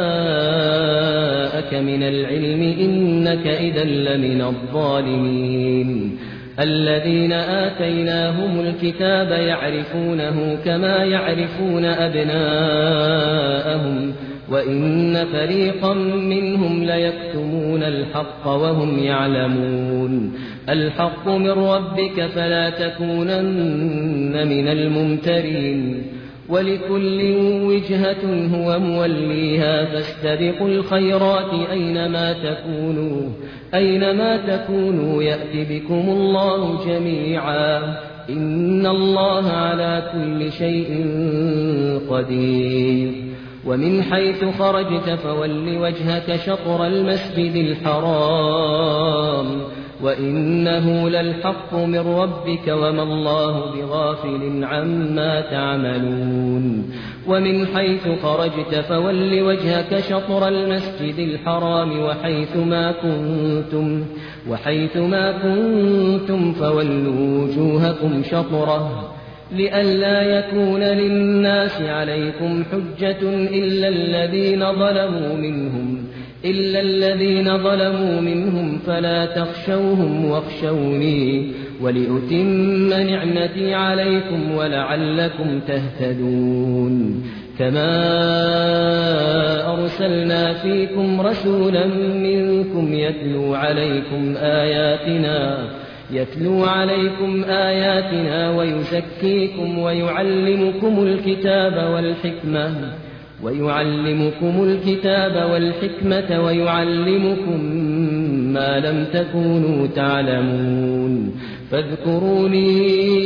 جاءك من العلم إنك إذا لمن الظالمين الذين آتيناهم الكتاب يعرفونه كما يعرفون أبناءهم وإن فريقا منهم ليكتمون الحق وهم يعلمون الحق من ربك فلا تكونن من الممترين ولكل وجهة هو موليها فاستبقوا الخيرات أينما تكونوا أينما تكونوا يأت بكم الله جميعا إن الله على كل شيء قدير ومن حيث خرجت فول وجهك شطر المسجد الحرام وإنه للحق من ربك وما الله بغافل عما تعملون ومن حيث خرجت فول وجهك شطر المسجد الحرام وحيث ما كنتم وحيث ما كنتم فولوا وجوهكم شطره لئلا يكون للناس عليكم حجة إلا الذين ظلموا منهم إلا الذين ظلموا منهم فلا تخشوهم واخشوني ولأتم نعمتي عليكم ولعلكم تهتدون كما أرسلنا فيكم رسولا منكم يتلو عليكم آياتنا يتلو عليكم آياتنا ويزكيكم ويعلمكم الكتاب والحكمة ويعلمكم الكتاب والحكمة ويعلمكم ما لم تكونوا تعلمون فاذكروني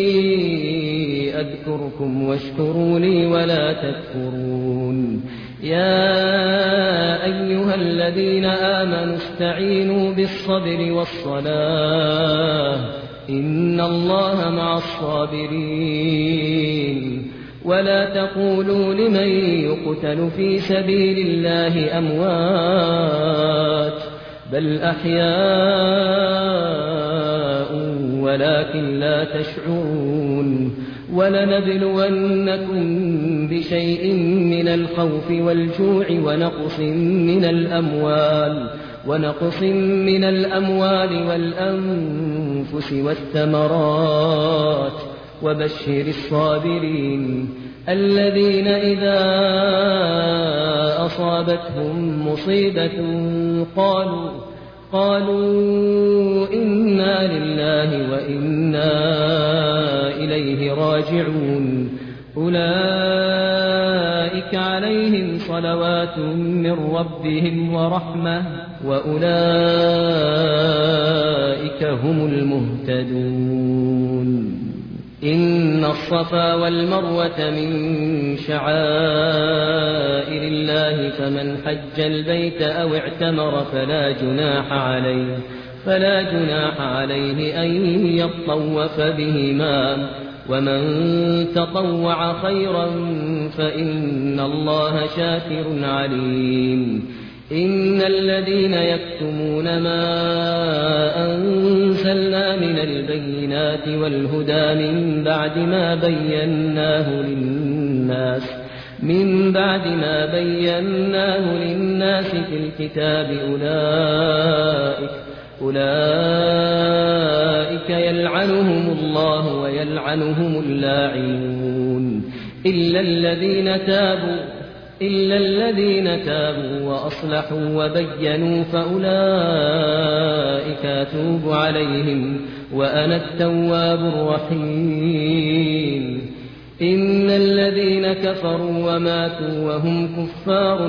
أذكركم واشكروا لي ولا تكفرون يا أيها الذين آمنوا استعينوا بالصبر والصلاة إن الله مع الصابرين ولا تقولوا لمن يقتل في سبيل الله أموات بل أحياء ولكن لا تشعرون ولنبلونكم بشيء من الخوف والجوع ونقص من الأموال ونقص من الأموال والأنفس والثمرات وبشر الصابرين الذين إذا أصابتهم مصيبة قالوا قالوا إنا لله وإنا إليه راجعون أولئك عليهم صلوات من ربهم ورحمة وأولئك هم المهتدون إن الصفا والمروة من شعائر الله فمن حج البيت أو اعتمر فلا جناح عليه فلا جناح عليه أن يطوف بهما ومن تطوع خيرا فإن الله شاكر عليم إن الذين يكتمون ما أنزلنا من البينات والهدى من بعد ما بيناه للناس من بعد ما بيناه للناس في الكتاب أولئك أولئك يلعنهم الله ويلعنهم اللاعنون إلا الذين تابوا إلا الذين تابوا وأصلحوا وبينوا فأولئك أتوب عليهم وأنا التواب الرحيم إن الذين كفروا وماتوا وهم كفار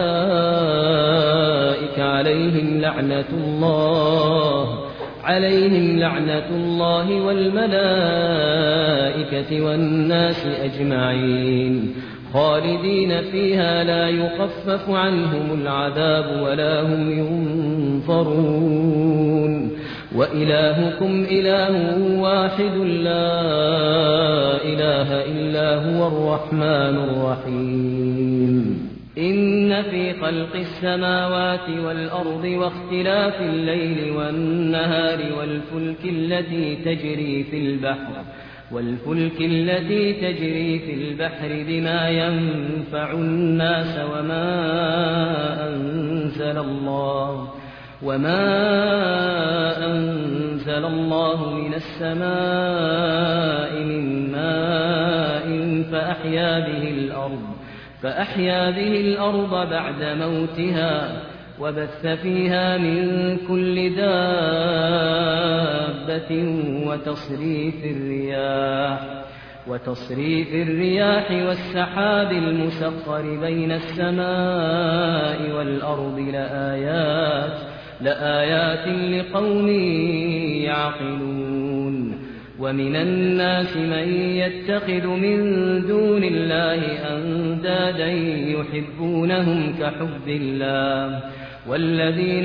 أولئك عليهم لعنة الله عليهم لعنة الله والملائكة والناس أجمعين خالدين فيها لا يخفف عنهم العذاب ولا هم ينظرون وإلهكم إله واحد لا إله إلا هو الرحمن الرحيم إن في خلق السماوات والأرض واختلاف الليل والنهار والفلك التي تجري في البحر والفلك التي تجري في البحر بما ينفع الناس وما أنزل الله وما أنزل الله من السماء من ماء فأحيا به الأرض فأحيا به الأرض بعد موتها وبث فيها من كل دابة وتصريف الرياح وتصريف الرياح والسحاب المسخر بين السماء والأرض لآيات لآيات لقوم يعقلون ومن الناس من يتخذ من دون الله أندادا يحبونهم كحب الله والذين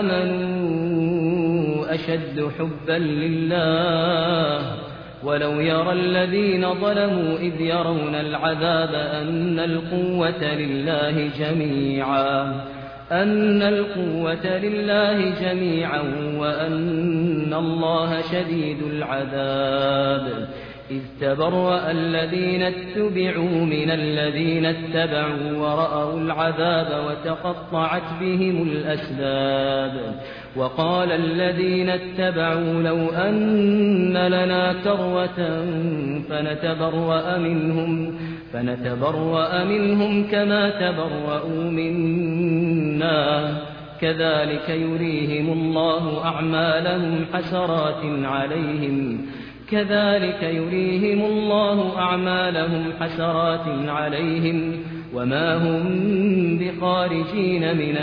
آمنوا أشد حبا لله ولو يرى الذين ظلموا إذ يرون العذاب أن القوة لله جميعا أن القوة لله جميعا وأن الله شديد العذاب إذ تبرأ الذين اتبعوا من الذين اتبعوا ورأوا العذاب وتقطعت بهم الأسباب وقال الذين اتبعوا لو أن لنا كرة فنتبرأ منهم فنتبرأ منهم كما تبرأوا منا كذلك يريهم الله أعمالهم حسرات عليهم كذلك يريهم الله أعمالهم حسرات عليهم وما هم بخارجين من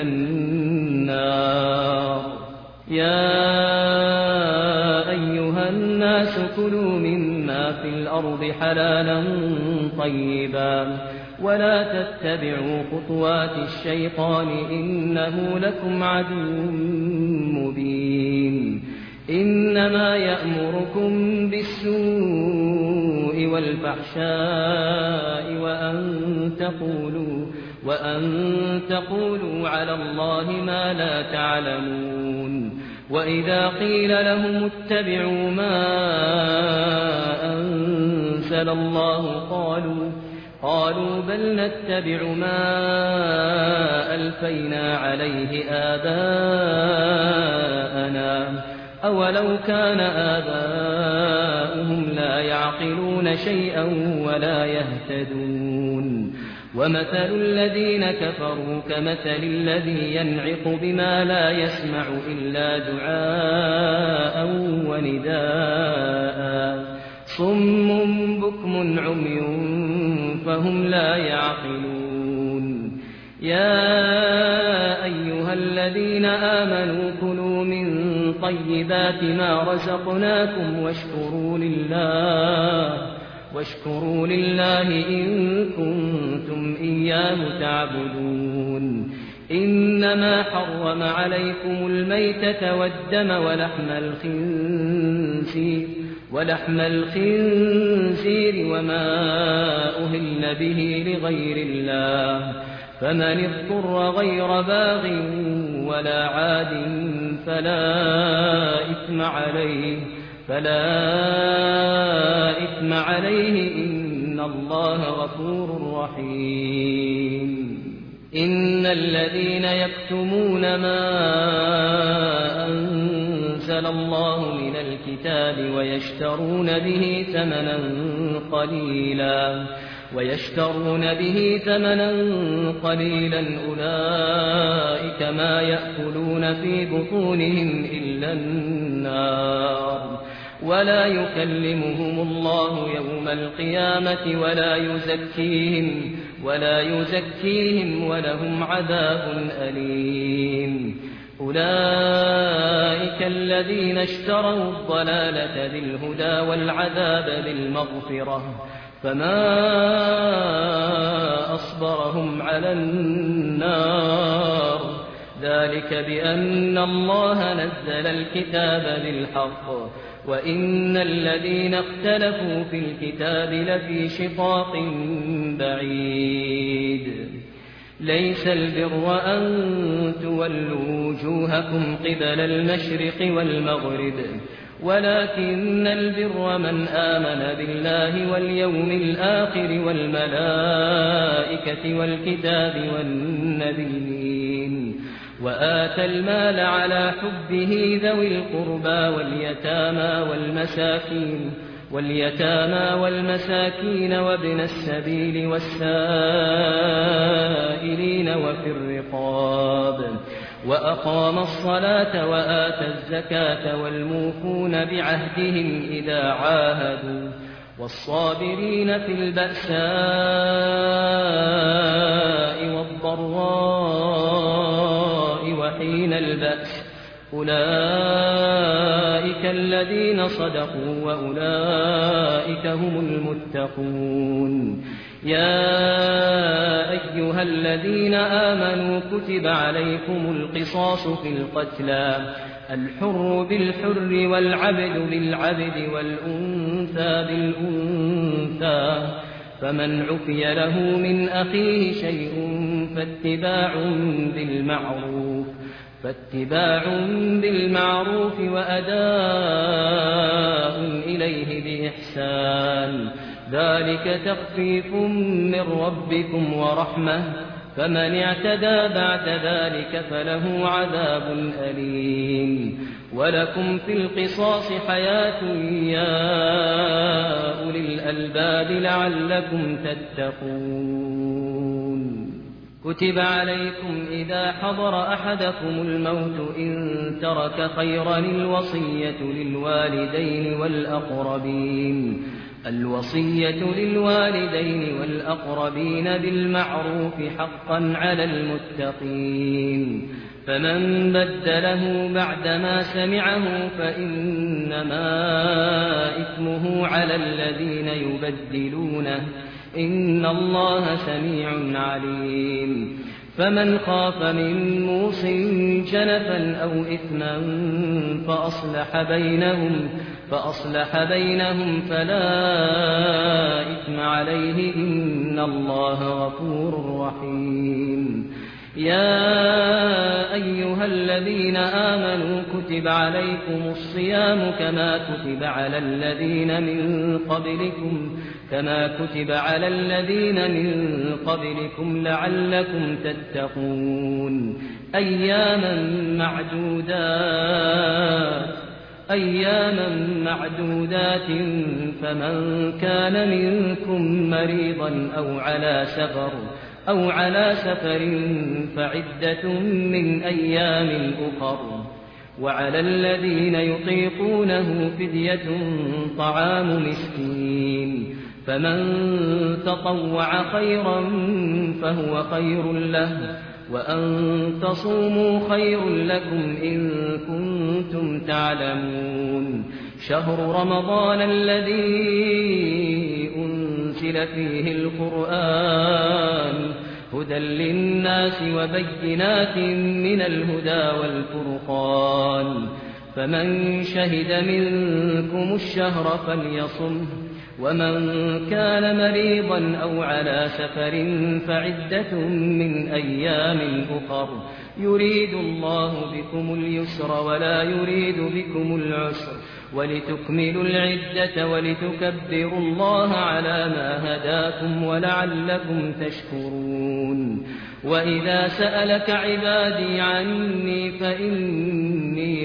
النار يا أيها الناس كلوا مما في الأرض حلالا طيبا ولا تتبعوا خطوات الشيطان إنه لكم عدو مبين إنما يأمركم بالسوء والفحشاء وأن تقولوا وأن تقولوا على الله ما لا تعلمون وإذا قيل لهم اتبعوا ما أنزل الله قالوا قالوا بل نتبع ما ألفينا عليه آباءنا أولو كان آباؤهم لا يعقلون شيئا ولا يهتدون ومثل الذين كفروا كمثل الذي ينعق بما لا يسمع إلا دعاء ونداء صم بكم عمي فهم لا يعقلون يا أيها الذين آمنوا كلوا من طيبات ما رزقناكم واشكروا لله واشكروا لله إن كنتم إياه تعبدون إنما حرم عليكم الميتة والدم ولحم الخنزير ولحم الخنزير وما أهل به لغير الله فمن اضطر غير باغ ولا عاد فلا إثم عليه فلا إثم عليه إن الله غفور رحيم إن الذين يكتمون ما أنزل الله من الكتاب ويشترون به ثمنا قليلا ويشترون به ثمنا قليلا أولئك ما يأكلون في بطونهم إلا النار ولا يكلمهم الله يوم القيامة ولا يزكيهم ولا يزكيهم ولهم عذاب أليم أولئك الذين اشتروا الضلالة بالهدى والعذاب بالمغفرة فما أصبرهم على النار ذلك بأن الله نزل الكتاب بالحق وإن الذين اختلفوا في الكتاب لفي شقاق بعيد ليس البر أن تولوا وجوهكم قبل المشرق والمغرب ولكن البر من آمن بالله واليوم الآخر والملائكة والكتاب والنبيين وآتى المال على حبه ذوي القربى واليتامى والمساكين واليتامى والمساكين وابن السبيل والسائلين وفي الرقاب وأقام الصلاة وآتى الزكاة والموفون بعهدهم إذا عاهدوا والصابرين في البأساء والضراء وحين البأس أولئك الذين صدقوا وأولئك هم المتقون. يا أيها الذين آمنوا كتب عليكم القصاص في القتلى الحر بالحر والعبد بالعبد والأنثى بالأنثى فمن عفي له من أخيه شيء فاتباع بالمعروف فاتباع بالمعروف وأداء إليه بإحسان ذلك تخفيف من ربكم ورحمة فمن اعتدى بعد ذلك فله عذاب أليم. ولكم في القصاص حياة يا أولي الألباب لعلكم تتقون. كتب عليكم إذا حضر أحدكم الموت إن ترك خيرا الوصية للوالدين والأقربين الوصية للوالدين والأقربين بالمعروف حقا على المتقين. فمن بدله بعدما سمعه فإنما إثمه على الذين يبدلونه إن الله سميع عليم. فمن خاف من موص جنفا أو إثما فأصلح بينهم فأصلح بينهم فلا إثم عليه إن الله غفور رحيم. يا أيها الذين آمنوا كتب عليكم الصيام كما كتب على الذين من قبلكم كما كتب على الذين من قبلكم لعلكم تتقون. أياما معدودات أياما معدودات فمن كان منكم مريضا أو على سفر أو على سفر فعدة من أيام أخر وعلى الذين يطيقونه فدية طعام مسكين فمن تطوع خيرا فهو خير له وأن تصوموا خير لكم إن كنتم تعلمون. شهر رمضان الذي أنزل فيه القرآن هدى للناس وبينات من الهدى والفرقان فمن شهد منكم الشهر فليصمه ومن كان مريضا أو على سفر فعدة من أيام أخر يريد الله بكم اليسر ولا يريد بكم العسر ولتكملوا العدة ولتكبروا الله على ما هداكم ولعلكم تشكرون. وإذا سألك عبادي عني فإني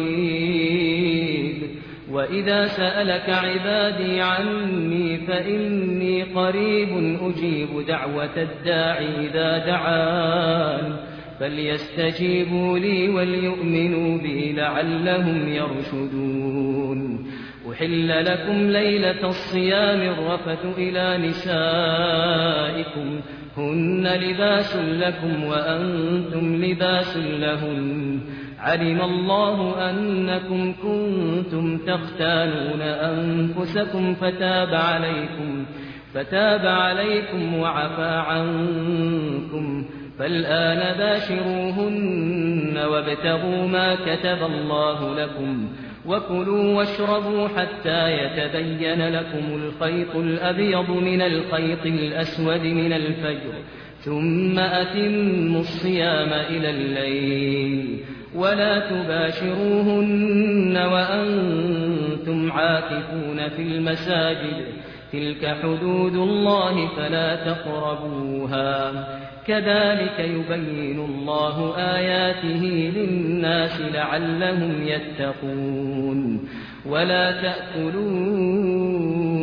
قريب وإذا سألك عبادي عني فإني قريب أجيب دعوة الداعي إذا دعان فليستجيبوا لي وليؤمنوا بي لعلهم يرشدون. أحل لكم ليلة الصيام الرفث إلى نسائكم هن لباس لكم وأنتم لباس لهن علم الله أنكم كنتم تختانون أنفسكم فتاب عليكم فتاب عليكم وعفى عنكم فالآن باشروهن وابتغوا ما كتب الله لكم وكلوا واشربوا حتى يتبين لكم الخيط الأبيض من الخيط الأسود من الفجر ثم أتموا الصيام إلى الليل ولا تباشروهن وأنتم عاكفون في المساجد تلك حدود الله فلا تقربوها كذلك يبين الله آياته للناس لعلهم يتقون. ولا تأكلوا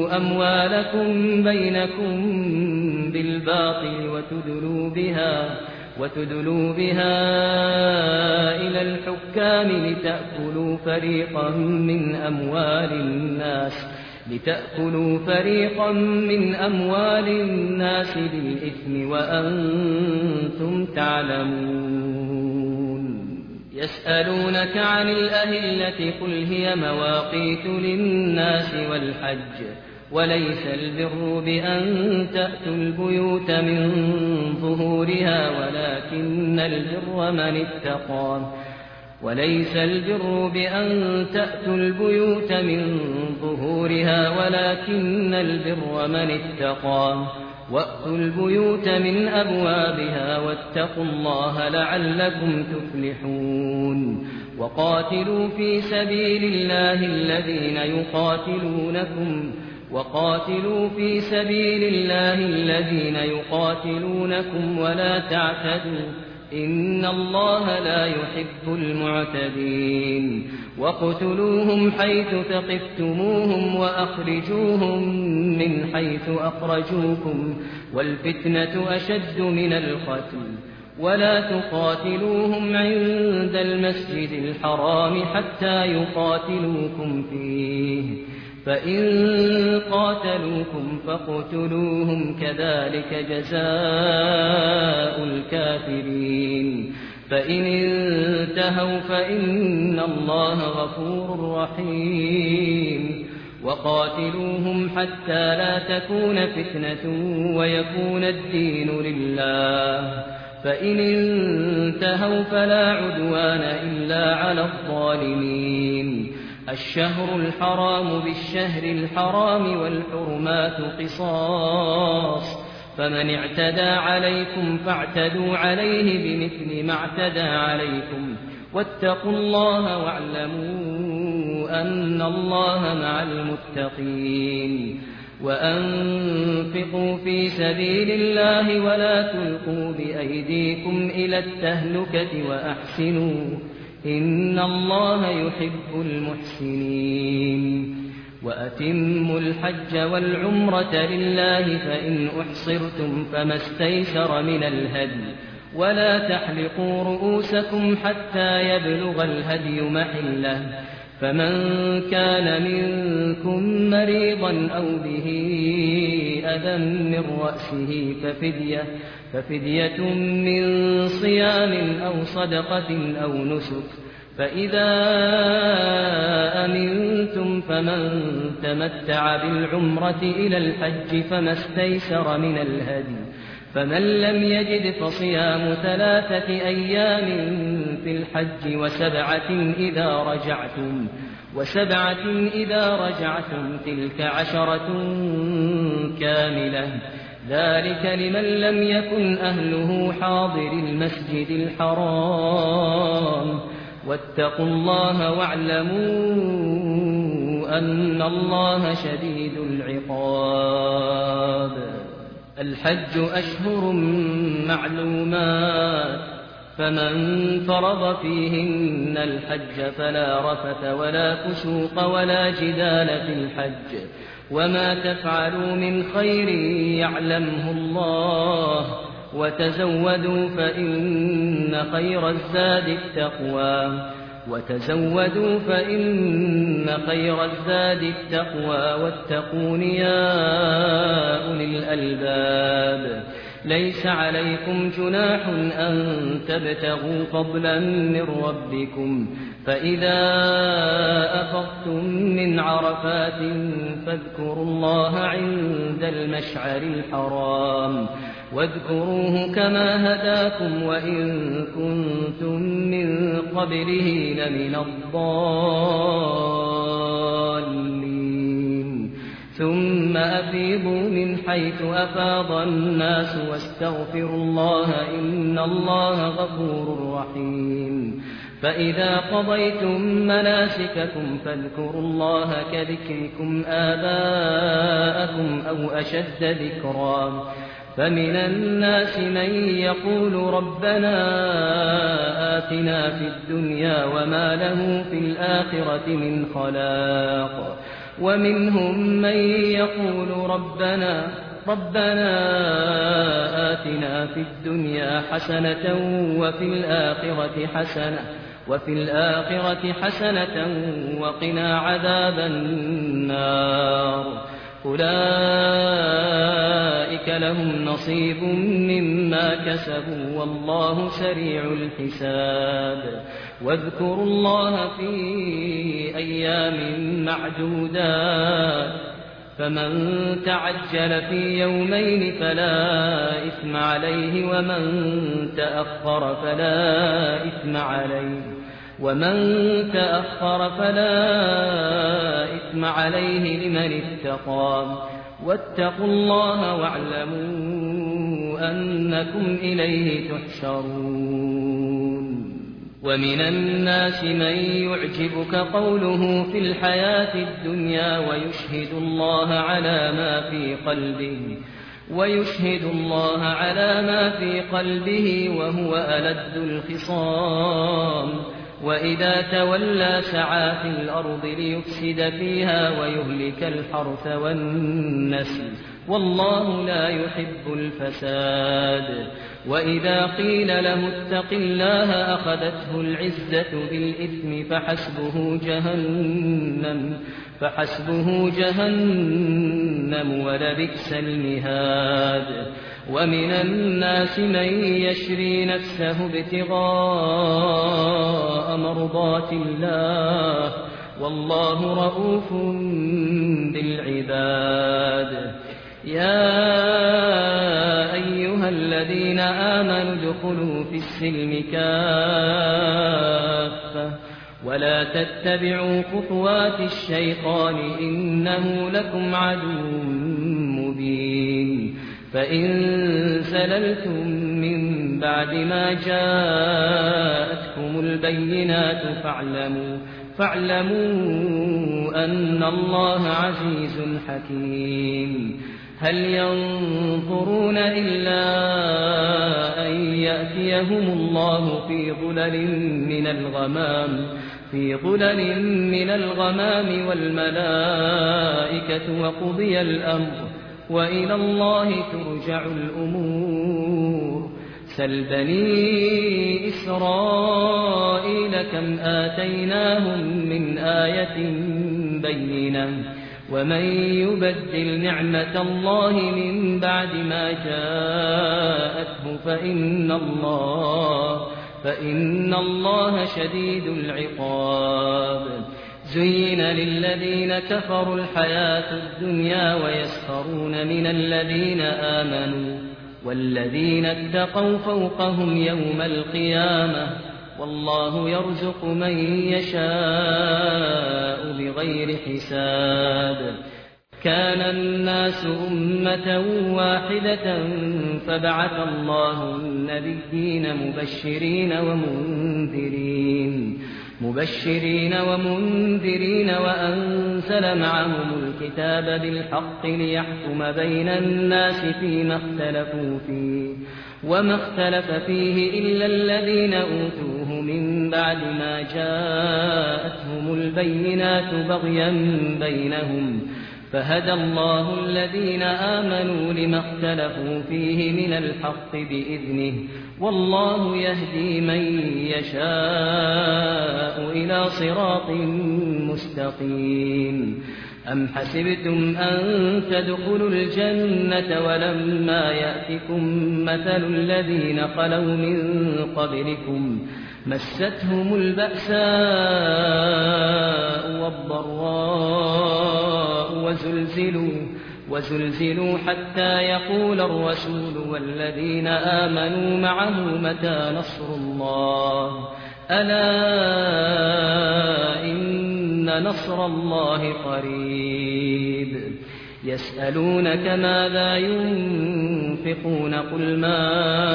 تأكلوا أموالكم بينكم بالباطل وتدلوا بها وتدلوا بها إلى الحكام لتأكلوا فريقا من أموال الناس لتأكلوا فريقا من أموال الناس بالإثم وأنتم تعلمون. يسألونك عن الأهلة قل هي مواقيت للناس والحج وليس البر بأن تأتوا البيوت من ظهورها ولكن البر من اتقى وليس البر بأن تأتوا البيوت من ظهورها ولكن البر من اتقى وأتوا البيوت من أبوابها واتقوا الله لعلكم تفلحون. وقاتلوا في سبيل الله الذين يقاتلونكم وقاتلوا في سبيل الله الذين يقاتلونكم ولا تعتدوا إن الله لا يحب المعتدين. وقتلوهم حيث ثقفتموهم وأخرجوهم من حيث أخرجوكم والفتنة أشد من القتل ولا تقاتلوهم عند المسجد الحرام حتى يقاتلوكم فيه فإن قاتلوكم فاقتلوهم كذلك جزاء الكافرين. فإن انتهوا فإن الله غفور رحيم. وقاتلوهم حتى لا تكون فتنة ويكون الدين لله فإن انتهوا فلا عدوان إلا على الظالمين. الشهر الحرام بالشهر الحرام والحرمات قصاص فمن اعتدى عليكم فاعتدوا عليه بمثل ما اعتدى عليكم واتقوا الله واعلموا أن الله مع المتقين. وأنفقوا في سبيل الله ولا تلقوا بأيديكم إلى التهلكة وأحسنوا إن الله يحب المحسنين. وأتموا الحج والعمرة لله فإن أحصرتم فما استيسر من الهدي ولا تحلقوا رؤوسكم حتى يبلغ الهدي محله فمن كان منكم مريضا أو به أذى من رأسه ففدية, ففدية من صيام أو صدقة أو نسك فإذا أمنتم فمن تمتع بالعمرة إلى الحج فما استيسر من الهدي فمن لم يجد فصيام ثلاثة أيام في الحج وسبعة إذا رجعتم وسبعة إذا رجعتم تلك عشرة كاملة ذلك لمن لم يكن أهله حاضر المسجد الحرام واتقوا الله واعلموا أن الله شديد العقاب. الحج أشهر معلومات فمن فرض فيهن الحج فلا رفث ولا فسوق ولا جدال في الحج وما تفعلوا من خير يعلمه الله وتزودوا فإن خير الزاد التقوى وتزودوا فإن خير الزاد التقوى واتقون يا أولي الألباب. ليس عليكم جناح أن تبتغوا فضلا من ربكم فإذا أفضتم من عرفات فاذكروا الله عند المشعر الحرام واذكروه كما هداكم وإن كنتم من قبله لمن الضالين. ثم أفيضوا من حيث أفاض الناس واستغفروا الله إن الله غفور رحيم. فإذا قضيتم مناسككم فاذكروا الله كذكركم آباءكم أو أشد ذكرا فمن الناس من يقول ربنا آتنا في الدنيا وما له في الآخرة من خلاق ومنهم من يقول ربنا ربنا آتنا في الدنيا حسنة وفي الآخرة حسنة وفي الآخرة حسنة وقنا عذاب النار أولئك لهم نصيب مما كسبوا والله سريع الحساب واذكروا الله في أيام معدودات فمن تعجل في يومين فلا إثم عليه ومن تأخر فلا إثم عليه ومن تأخر فلا إثم عليه لمن اتقى واتقوا الله واعلموا أنكم إليه تحشرون ومن الناس من يعجبك قوله في الحياة الدنيا ويشهد الله على ما في قلبه ويشهد الله على ما في قلبه وهو ألد الخصام وإذا تولى سعى في الأرض ليفسد فيها ويهلك الحرث والنسل والله لا يحب الفساد وإذا قيل له اتق الله أخذته العزة بالإثم فحسبه جهنم فحسبه جهنم ولبئس المهاد ومن الناس من يشري نفسه ابتغاء مرضات الله والله رؤوف بالعباد يا أيها الذين آمنوا ادخلوا في السلم كافة ولا تتبعوا خطوات الشيطان إنه لكم عدو مبين فإن زللتم من بعد ما جاءتكم البينات فاعلموا فاعلموا أن الله عزيز حكيم هل ينظرون إلا أن يأتيهم الله في ظلل من الغمام في ظلل من الغمام والملائكة وقضي الأمر وإلى الله ترجع الأمور سل بني إسرائيل كم آتيناهم من آية بينة ومن يبدل نعمة الله من بعد ما جاءته فإن الله فإن الله شديد العقاب زين للذين كفروا الحياة الدنيا ويسخرون من الذين آمنوا والذين اتقوا فوقهم يوم القيامة والله يرزق من يشاء بغير حساب كان الناس أمة واحدة فبعث الله النبيين مبشرين ومنذرين مبشرين ومنذرين وأنزل معهم الكتاب بالحق ليحكم بين الناس فيما اختلفوا فيه وما اختلف فيه إلا الذين أوتوه من بعد ما جاءتهم البينات بغيا بينهم فهدى الله الذين آمنوا لما اختلفوا فيه من الحق بإذنه والله يهدي من يشاء إلى صراط مستقيم أم حسبتم أن تدخلوا الجنة ولما يأتكم مثل الذين خلوا من قبلكم مستهم البأساء والضراء وزلزلوا وزلزلوا حتى يقول الرسول والذين آمنوا معه متى نصر الله ألا إن نصر الله قريب يسألونك ماذا ينفقون قل ما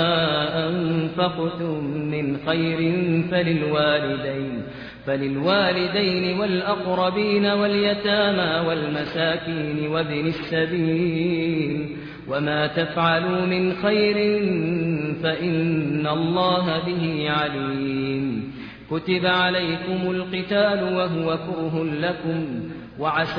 أنفقتم من خير فللوالدين فللوالدين والأقربين واليتامى والمساكين وابن السبيل وما تفعلوا من خير فإن الله به عليم كتب عليكم القتال وهو كره لكم وعسى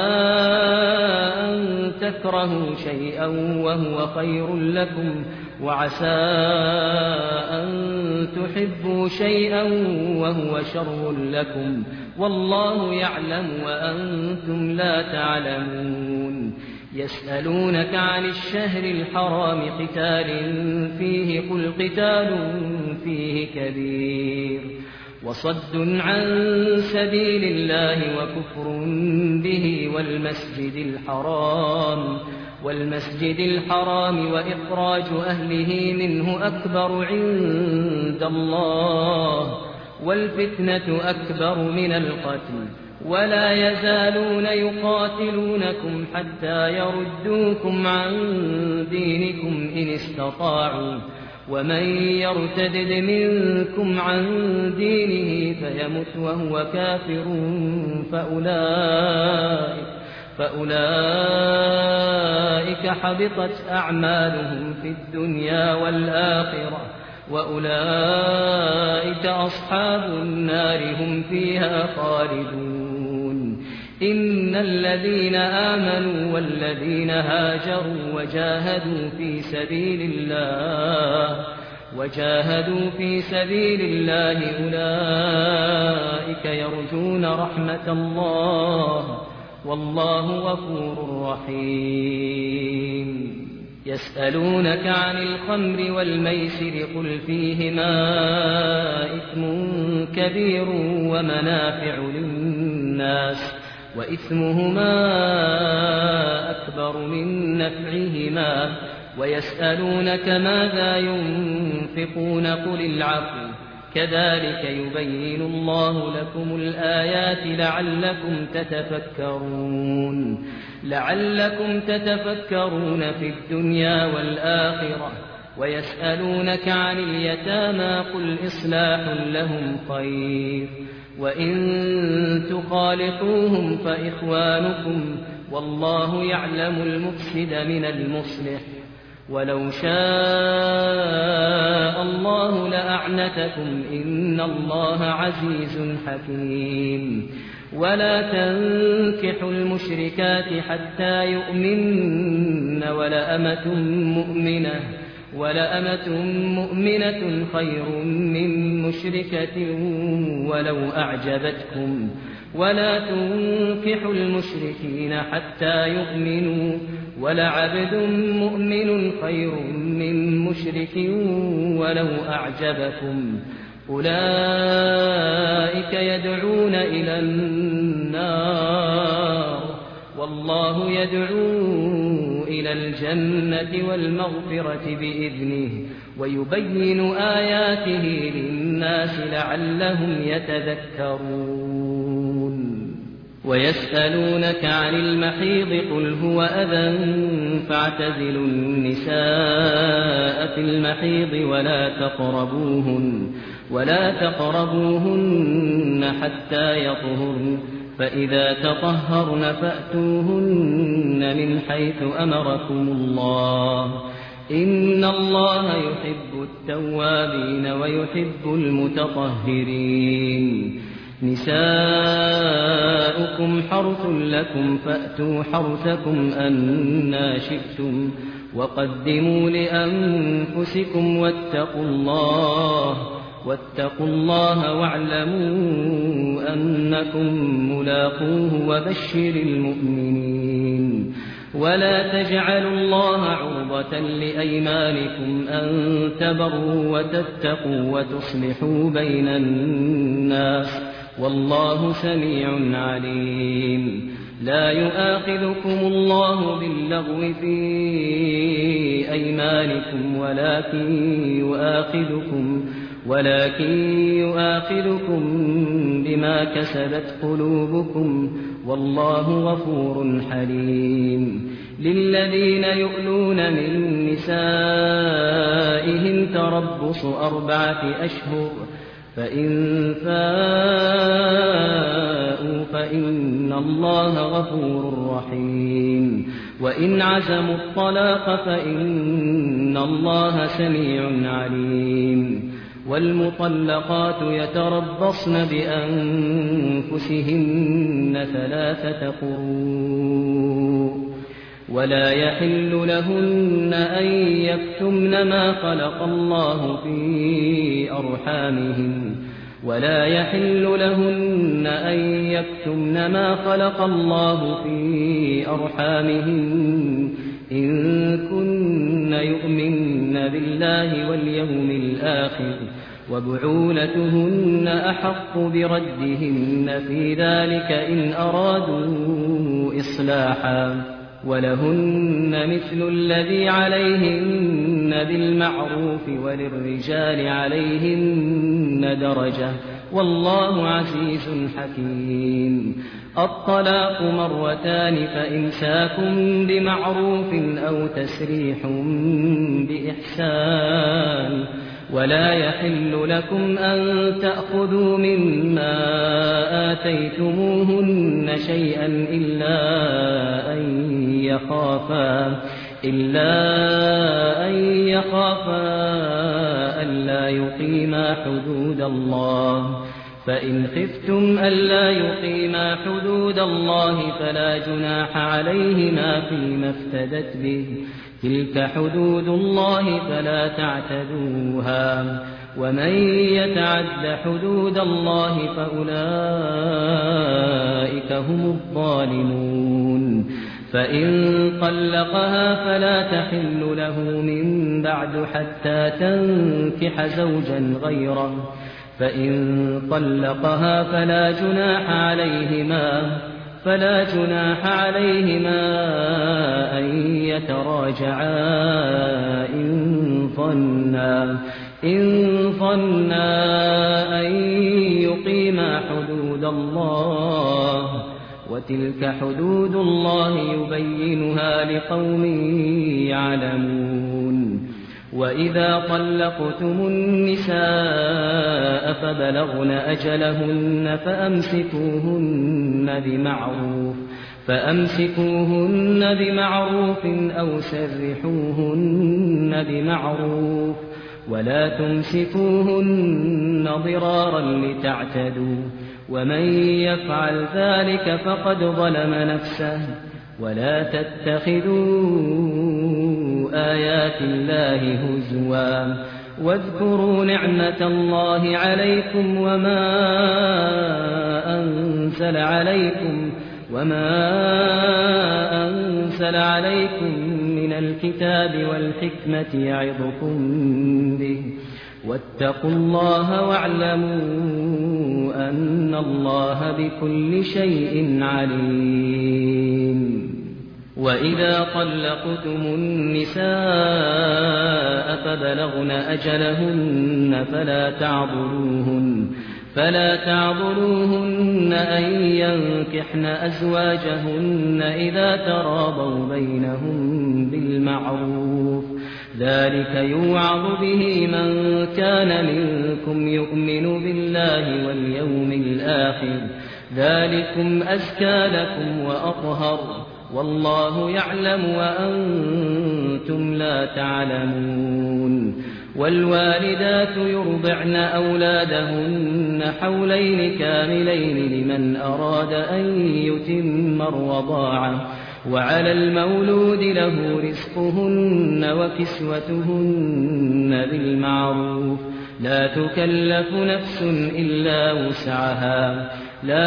أن تكرهوا شيئا وهو خير لكم وعسى أن تحبوا شيئا وهو شر لكم والله يعلم وأنتم لا تعلمون يسألونك عن الشهر الحرام قتال فيه قل قتال فيه كبير وصد عن سبيل الله وكفر به والمسجد الحرام والمسجد الحرام وإخراج أهله منه أكبر عند الله والفتنة أكبر من القتل ولا يزالون يقاتلونكم حتى يردوكم عن دينكم إن استطاعوا ومن يرتدد منكم عن دينه فيمت وهو كافر فأولئك, فأولئك حبطت أعمالهم في الدنيا والآخرة وأولئك أصحاب النار هم فيها خالدون إن الذين آمنوا والذين هاجروا وجاهدوا في سبيل الله وجاهدوا في سبيل الله أولئك يرجون رحمة الله والله غفور رحيم يسألونك عن الخمر والميسر قل فيهما إثم كبير ومنافع للناس وإثمهما أكبر من نفعهما ويسألونك ماذا ينفقون قل العفو كذلك يبين الله لكم الآيات لعلكم تتفكرون لعلكم تتفكرون في الدنيا والآخرة ويسألونك عن اليتامى قل إصلاح لهم خير وإن تخالطوهم فإخوانكم والله يعلم المفسد من المصلح ولو شاء الله لأعنتكم إن الله عزيز حكيم ولا تنكحوا المشركات حتى يؤمن ولأمة مؤمنة ولأمة مؤمنة خير من مشركة ولو أعجبتكم ولا تنكحوا المشركين حتى يؤمنوا ولعبد مؤمن خير من مشرك ولو أعجبكم أولئك يدعون إلى النار والله يدعو إلى الجنة والمغفرة بإذنه ويبين آياته للناس لعلهم يتذكرون ويسألونك عن المحيض قل هو أذى فاعتزلوا النساء في المحيض ولا تقربوهن ولا تقربوهن حتى يطهرن فإذا تطهرن فأتوهن من حيث أمركم الله إن الله يحب التوابين ويحب المتطهرين نساؤكم حرث لكم فأتوا حرثكم أنى شئتم وقدموا لأنفسكم واتقوا الله واتقوا الله واعلموا أنكم ملاقوه وبشر المؤمنين ولا تجعلوا الله عرضة لأيمانكم أن تبروا وتتقوا وتصلحوا بين الناس والله سميع عليم لا يؤاخذكم الله باللغو في أيمانكم ولكن يؤاخذكم ولكن يؤاخذكم بما كسبت قلوبكم والله غفور حليم للذين يؤلون من نسائهم تربص أربعة أشهر فإن فاءوا فإن الله غفور رحيم وإن عزموا الطلاق فإن الله سميع عليم والمطلقات يتربصن بأنفسهن ثلاثة قروء ولا يحل لهن أن يكتمن ما خلق الله في أرحامهن ولا يحل لهن أن يكتمن ما خلق الله في أرحامهن إن كن يؤمن بالله واليوم الآخر وبعولتهن أحق بردهن في ذلك إن أرادوا إصلاحا ولهن مثل الذي عليهن بالمعروف وللرجال عليهن درجة والله عزيز حكيم. الطلاق مرتان فإمساك بمعروف أو تسريح بإحسان ولا يحل لكم أن تأخذوا مما آتيتموهن شيئا إلا أن يخافا إلا أن يخافا ألا يقيما حدود الله فإن خفتم ألا يقيما حدود الله فلا جناح عليهما فيما افتدت به تلك حدود الله فلا تعتدوها ومن يتعد حدود الله فأولئك هم الظالمون. فإن طلقها فلا تحل له من بعد حتى تنكح زوجا غيره فإن طلقها فلا جناح عليهما فلا جناح عليهما أن يتراجعا إن ظنا إن ظنا أن يقيما حدود الله وتلك حدود الله يبينها لقوم يعلمون. وإذا طلقتم النساء فبلغن أجلهن فأمسكوهن بمعروف فأمسكوهن بمعروف أو سرحوهن بمعروف ولا تمسكوهن ضرارا لتعتدوا ومن يفعل ذلك فقد ظلم نفسه ولا تتخذوا آيات الله هزوا واذكروا نعمة الله عليكم وما أنزل عليكم وما أنزل عليكم من الكتاب والحكمة يعظكم به واتقوا الله واعلموا أن الله بكل شيء عليم. وإذا طلقتم النساء فبلغن أجلهن فلا تعضلوهن فلا تعضلوهن أن ينكحن أزواجهن إذا تراضوا بينهم بالمعروف ذلك يوعظ به من كان منكم يؤمن بالله واليوم الآخر ذلكم أزكى لكم وأطهر والله يعلم وأنتم لا تعلمون. والوالدات يرضعن أولادهن حولين كاملين لمن أراد أن يتم الرضاعة وعلى المولود له رزقهن وكسوتهن بالمعروف لا تكلف نفس إلا وسعها لا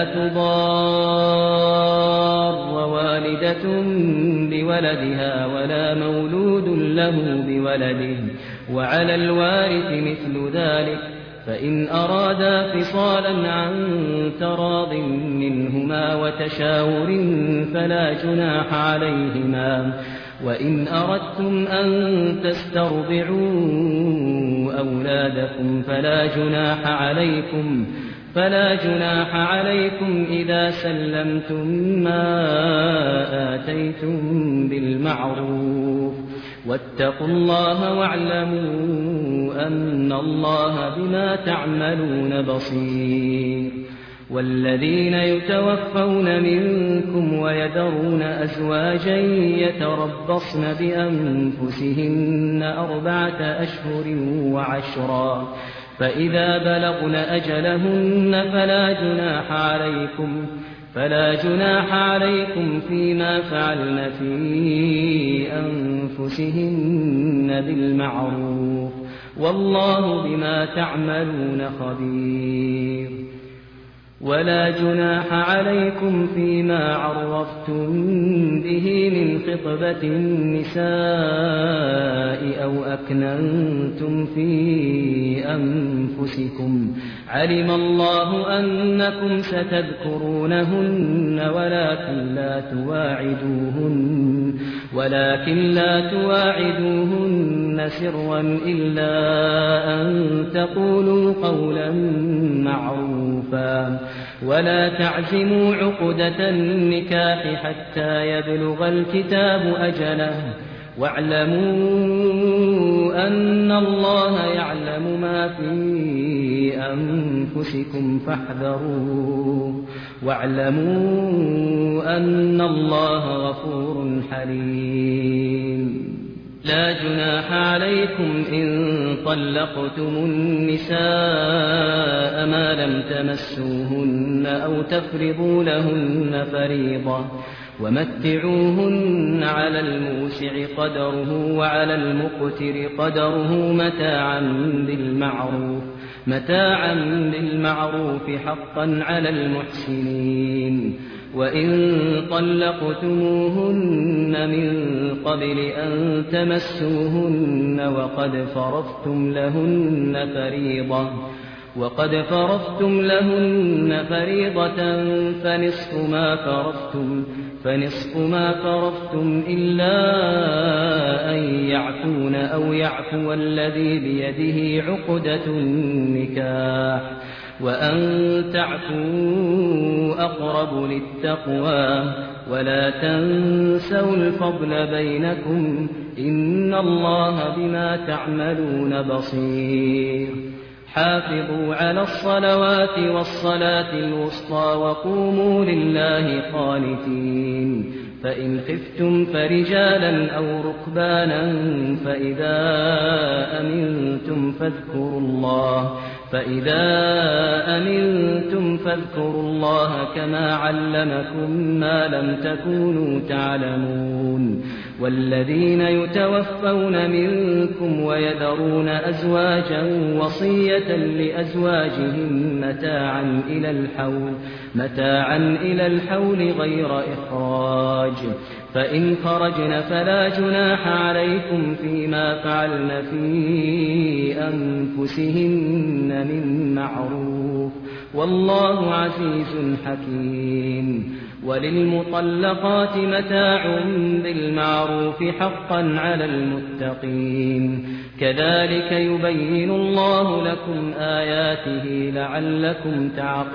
تضار والدة بولدها ولا مولود له بولده وعلى الوارث مثل ذلك فإن أرادا فصالا عن تراض منهما وتشاور فلا جناح عليهما وإن أردتم أن تسترضعوا أولادكم فلا جناح عليكم فلا جناح عليكم إذا سلمتم ما آتيتم بالمعروف واتقوا الله واعلموا أن الله بما تعملون بصير. والذين يتوفون منكم ويذرون أزواجا يتربصن بأنفسهن أربعة أشهر وعشرا فإذا بلغن أجلهن فلا جناح عليكم فلا جناح عليكم فيما فعلن في أنفسهن بالمعروف والله بما تعملون خبير. ولا جناح عليكم فيما عرفتم به من خطبة النساء أو أكننتم في أنفسكم علم الله أنكم ستذكرونهن ولكن لا تواعدوهن ولكن لا تواعدوهن سرا إلا أن تقولوا قولا معروفا ولا تعزموا عقدة النكاح حتى يبلغ الكتاب أجله واعلموا أن الله يعلم ما في أنفسكم فاحذروه واعلموا أن الله غفور حليم. لا جناح عليكم إن طلقتم النساء ما لم تمسوهن أو تفرضوا لهن فريضة ومتعوهن على الموسع قدره وعلى المقتر قدره متاعا بالمعروف متاعا بالمعروف حقا على المحسنين. وإن طلقتموهن من قبل أن تمسوهن وقد فرضتم لهن فريضة وقد فرضتم لهن فريضة فنصف ما فرضتم فنصف ما فرضتم إلا أن يعفون أو يعفو الذي بيده عقدة النكاح وأن تعفوا أقرب للتقوى ولا تنسوا الفضل بينكم إن الله بما تعملون بصير. حافظوا على الصلوات والصلاة الوسطى وقوموا لله قانتين. فإن خفتم فرجالا أو ركبانا فإذا أمنتم فاذكروا الله فإذا أمنتم فاذكروا الله كما علمكم ما لم تكونوا تعلمون. والذين يتوفون منكم ويذرون أزواجا وصية لأزواجهم متاعا إلى الحول متاعا إلى الحول غير إخراج فإن خرجن فلا جناح عليكم فيما فعلن في أنفسهن من معروف والله عزيز حكيم. وللمطلقات متاع بالمعروف حقا على المتقين كذلك يبين الله لكم آياته لعلكم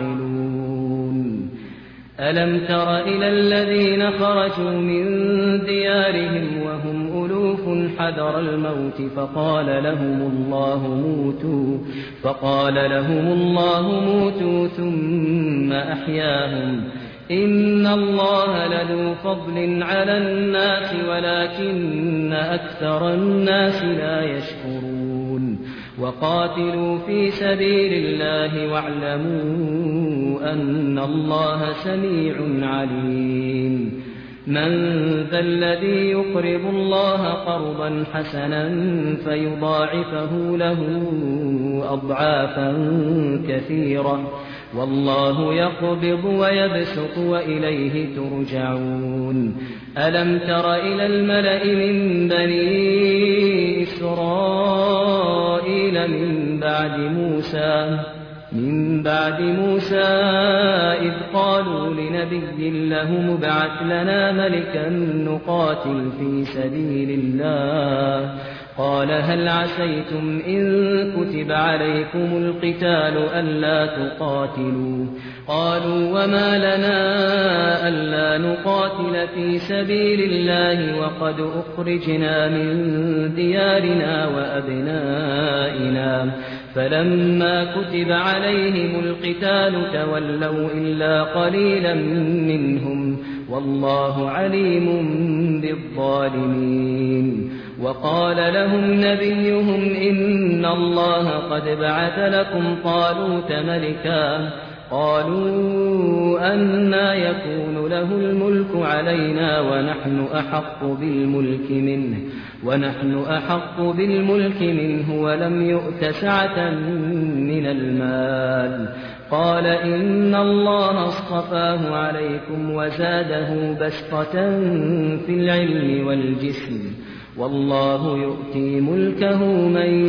تعقلون. ألم تر إلى الذين خرجوا من ديارهم وهم ألوف حذر الموت فقال لهم الله موتوا فقال لهم الله موتوا ثم أحياهم إن الله لذو فضل على الناس ولكن أكثر الناس لا يشكرون. وقاتلوا في سبيل الله واعلموا أن الله سميع عليم. من ذا الذي يقرض الله قرضا حسنا فيضاعفه له أضعافا كثيرة والله يقبض ويبسط وإليه ترجعون. ألم تر إلى الملأ من بني إسرائيل من بعد موسى من بعد موسى إذ قالوا لنبي له مبعث لنا ملكا نقاتل في سبيل الله قال هل عسيتم إن كتب عليكم القتال ألا تقاتلوا قالوا وما لنا ألا نقاتل في سبيل الله وقد أخرجنا من ديارنا وأبنائنا فلما كتب عليهم القتال تولوا إلا قليلا منهم والله عليم بالظالمين. وقال لهم نبيهم إن الله قد بعث لكم طالوت ملكا قالوا أنى يكون له الملك علينا ونحن أحق بالملك منه ونحن أحق بالملك منه ولم يؤت سعة من المال قال إن الله اصطفاه عليكم وزاده بسطة في العلم والجسم والله يؤتي ملكه من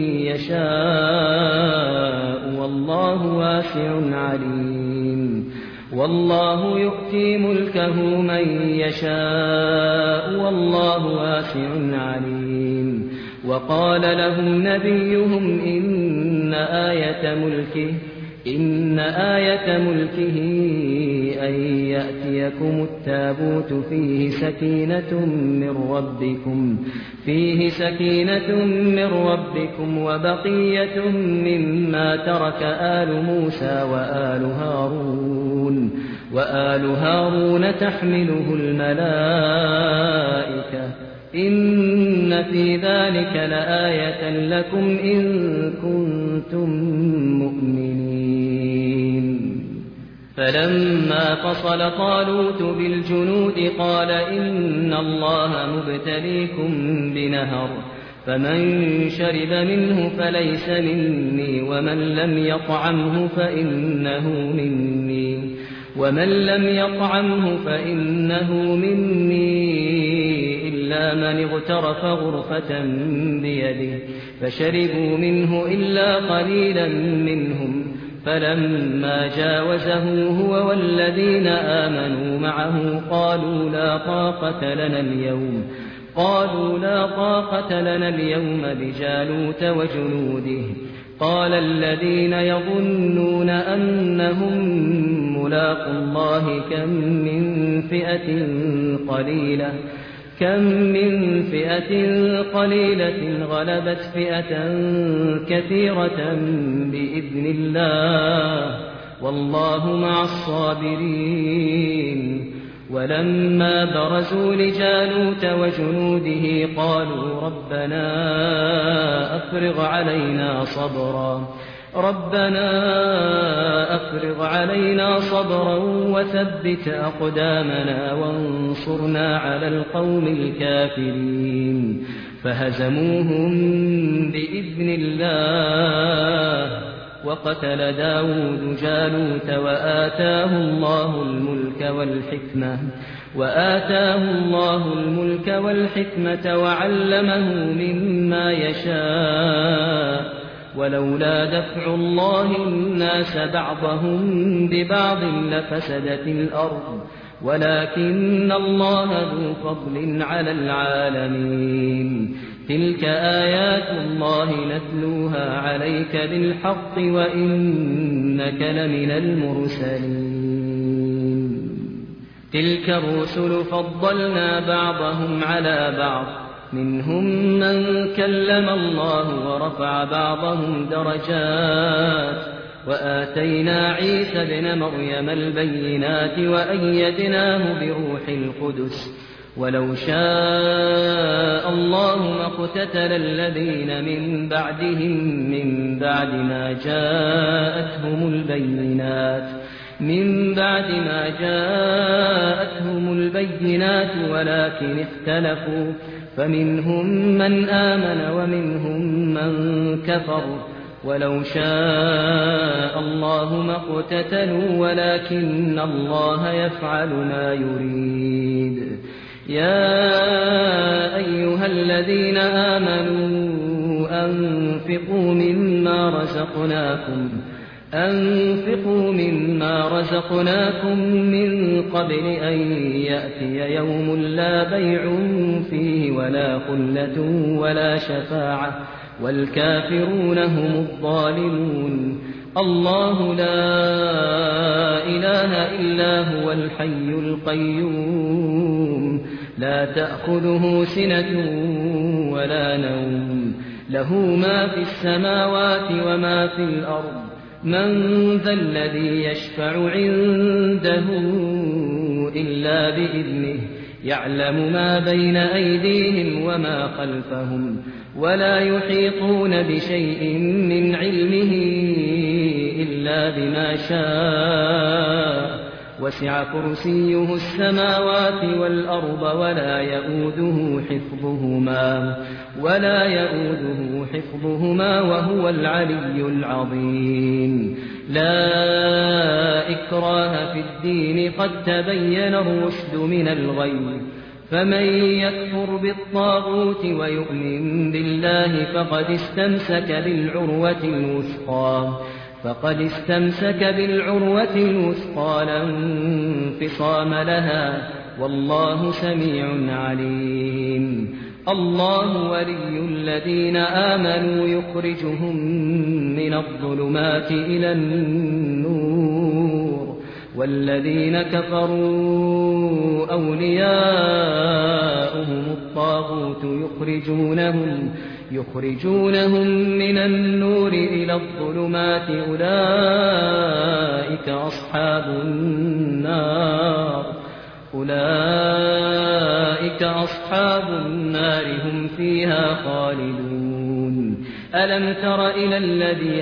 يشاء والله واسع عليم والله يؤتي ملكه من يشاء والله واسع عليم وقال لهم نبيهم إن آية ملكه إن آية ملكه أن يأتيكم التابوت فيه سكينة من ربكم فيه سكينة من ربكم وبقية مما ترك آل موسى وآل هارون وآل هارون تحمله الملائكة إن في ذلك لآية لكم إن كنتم مؤمنين فلما فصل طالوت بالجنود قال إن الله مبتليكم بنهر فمن شرب منه فليس مني ومن لم يطعمه فإنه مني ومن لم يطعمه فإنه مني إلا من اغترف غرفة بيده فشربوا منه إلا قليلا منهم فلما جاوزه هو والذين آمنوا معه قالوا لا طاقة لنا اليوم قالوا لا طاقة لنا اليوم بجالوت وجنوده قال الذين يظنون أنهم ملاقوا الله كم من فئة قليلة كم من فئة قليلة غلبت فئة كثيرة بإذن الله والله مع الصابرين ولما برزوا لجالوت وجنوده قالوا ربنا أفرغ علينا صبرا ربنا أفرغ علينا صبرا وثبت أقدامنا وانصرنا على القوم الكافرين فهزموهم بإذن الله وقتل داود جالوت وآتاه الله الملك والحكمة وآتاه الله الملك والحكمة وعلمه مما يشاء ولولا دفع الله الناس بعضهم ببعض لفسدت الأرض ولكن الله ذو فضل على العالمين تلك آيات الله نتلوها عليك بالحق وإنك لمن المرسلين تلك الرسل فضلنا بعضهم على بعض منهم من كلم الله ورفع بعضهم درجات وآتينا عيسى ابن مريم البينات وأيدناه بروح القدس ولو شاء الله ما اقتتل الذين من بعدهم من بعد ما جاءتهم البينات من بعد ما جاءتهم البينات ولكن اختلفوا فمنهم من آمن ومنهم من كفر ولو شاء الله ما اقتتلوا ولكن الله يفعل ما يريد يا أيها الذين آمنوا أنفقوا مما رزقناكم أنفقوا مما رزقناكم من قبل أن يأتي يوم لا بيع فيه ولا خلة ولا شفاعة والكافرون هم الظالمون الله لا إله إلا هو الحي القيوم لا تأخذه سنة ولا نوم له ما في السماوات وما في الأرض من ذا الذي يشفع عنده إلا بإذنه يعلم ما بين أيديهم وما خلفهم ولا يحيطون بشيء من علمه إلا بما شاء وسع كرسيه السماوات والأرض ولا يؤوده حفظهما ولا يؤوده حفظهما وهو العلي العظيم. لا إكراه في الدين قد تبين الرشد من الغي فمن يكفر بالطاغوت ويؤمن بالله فقد استمسك بالعروة الوثقى فقد استمسك بالعروة الوثقى لا انفصام لها والله سميع عليم. الله ولي الذين آمنوا يخرجهم من الظلمات إلى النور والذين كفروا أولياؤهم الطاغوت يخرجونهم يخرجونهم من النور إلى الظلمات أولئك أصحاب النار أولئك أصحاب النار هم فيها خالدون. ألم تر إلى الذي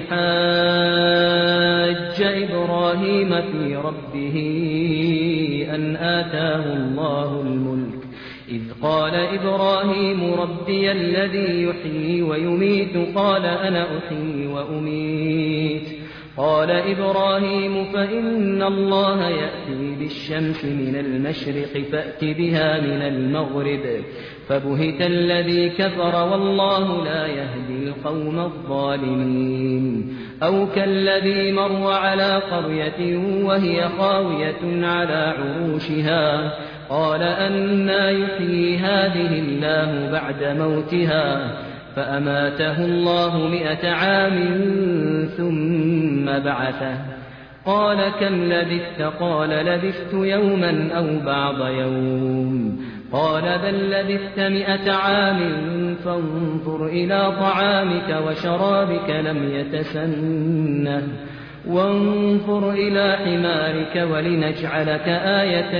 حاج إبراهيم في ربه أن آتاه الله الملك إذ قال إبراهيم ربي الذي يحيي ويميت قال أنا أحيي وأميت قال إبراهيم فإن الله يأتي بالشمس من المشرق فأت بها من المغرب فبهت الذي كفر والله لا يهدي القوم الظالمين. أو كالذي مر على قرية وهي خاوية على عروشها قال أنى يحيي هذه الله بعد موتها فأماته الله مئة عام ثم بعثه قال كم لبثت قال لبثت يوما أو بعض يوم قال بل لبثت مئة عام فانظر إلى طعامك وشرابك لم يتسنه وانظر إلى حمارك ولنجعلك آية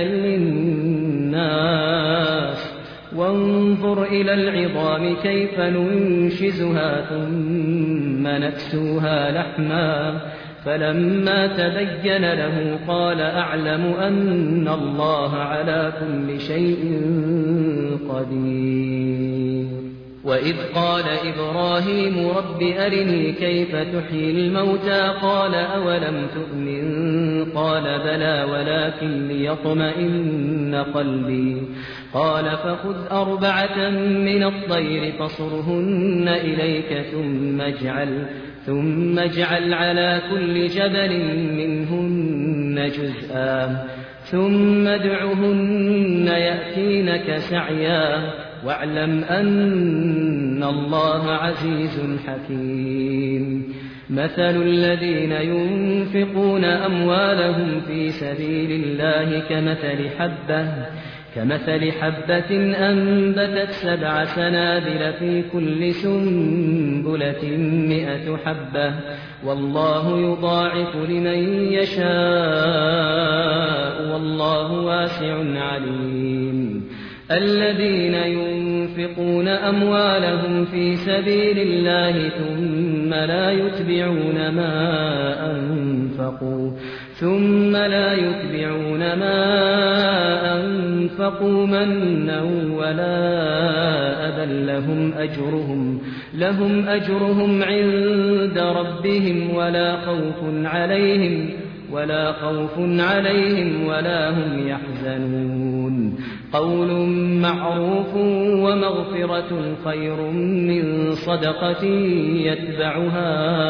للناس وانظر إلى العظام كيف ننشزها ثم نكسوها لحما فلما تبين له قال أعلم أن الله على كل شيء قدير. وإذ قال إبراهيم رب أرني كيف تحيي الموتى قال أولم تؤمن قال بلى ولكن ليطمئن قلبي قال فخذ أربعة من الطير فصرهن إليك ثم اجعل ثم اجعل على كل جبل منهن جزءا ثم ادعهن يأتينك سعيا واعلم أن الله عزيز حكيم. مثل الذين ينفقون أموالهم في سبيل الله كمثل حبة كمثل حبة أنبتت سبع سنابل في كل سنبلة مئة حبة والله يضاعف لمن يشاء والله واسع عليم. الذين ينفقون أموالهم في سبيل الله ثم لا يتبعون ما أنفقوا ثم لا يتبعون ما أنفقوا منا ولا أذى لهم أجرهم لهم أجرهم عند ربهم ولا خوف عليهم ولا خوف عليهم ولا هم يحزنون. قول معروف ومغفرة خير من صدقة يتبعها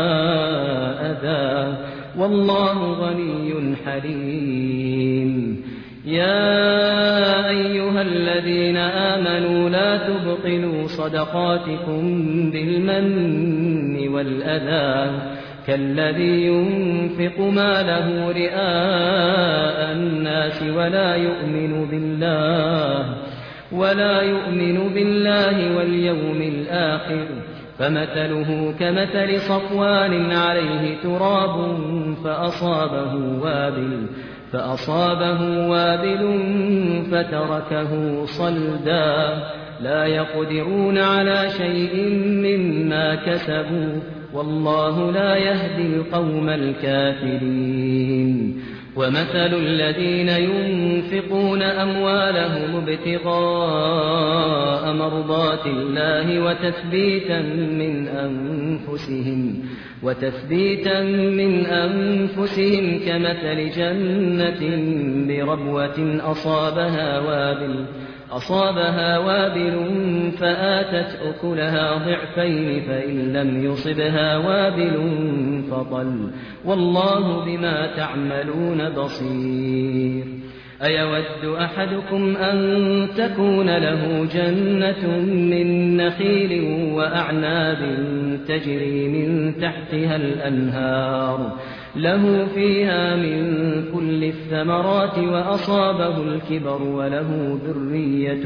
أذى والله غني حليم. يا أيها الذين آمنوا لا تبطلوا صدقاتكم بالمن والأذى كالذي ينفق ماله رئاء الناس ولا يؤمن بالله ولا يؤمن بالله واليوم الآخر فمثله كمثل صفوان عليه تراب فأصابه وابل فأصابه وابل فتركه صلدا لا يقدرون على شيء مما كسبوا والله لا يهدي القوم الكافرين ومثل الذين ينفقون أموالهم ابتغاء مرضات الله وتثبيتا من أنفسهم وتثبيتا من أنفسهم كمثل جنة بربوة أصابها وابل أصابها وابل فآتت أكلها ضعفين فإن لم يصبها وابل فطل والله بما تعملون بصير أيود أحدكم أن تكون له جنة من نخيل وأعناب تجري من تحتها الأنهار له فيها من كل الثمرات وأصابه الكبر وله ذرية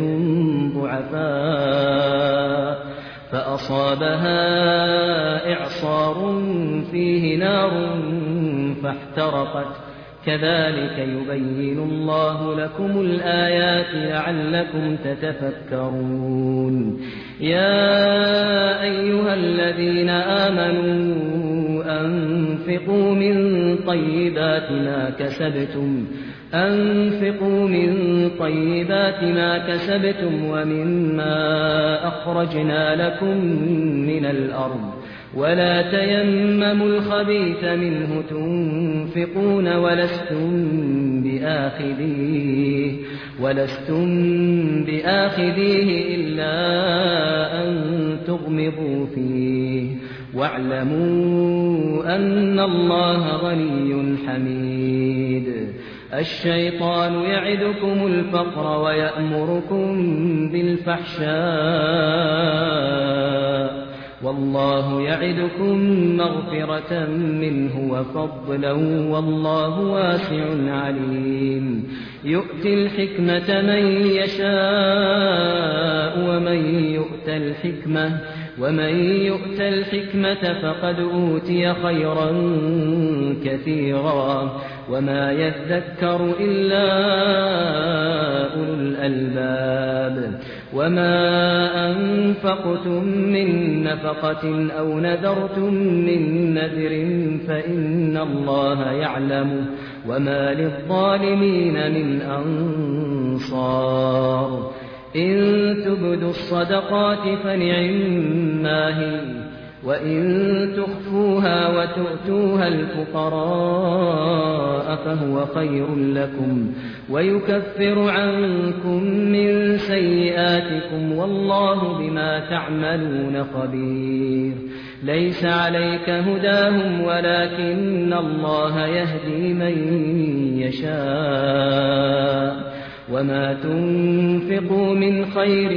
ضعفاء فأصابها إعصار فيه نار فاحترقت كذلك يبين الله لكم الآيات لعلكم تتفكرون يا أيها الذين آمنوا أنفقوا من طيبات ما كسبتم أنفقوا من طيبات ما كسبتم ومما أخرجنا لكم من الأرض ولا تيمموا الخبيث منه تنفقون ولستم بآخذيه ولستم بآخذيه إلا أن تغمضوا فيه واعلموا أن الله غني حميد الشيطان يعدكم الفقر ويأمركم بالفحشاء والله يعدكم مغفرة منه وفضلا والله واسع عليم يؤتي الحكمة من يشاء ومن يؤت الحكمة ومن يؤت الحكمة فقد أوتي خيرا كثيرا وما يذكر إلا أولو الألباب وما أنفقتم من نفقة أو نذرتم من نذر فإن الله يعلم وما للظالمين من أنصار إن تبدوا الصدقات فنعما هي وإن تخفوها وتؤتوها الفقراء فهو خير لكم ويكفر عنكم من سيئاتكم والله بما تعملون خبير ليس عليك هداهم ولكن الله يهدي من يشاء وما تنفقوا من خير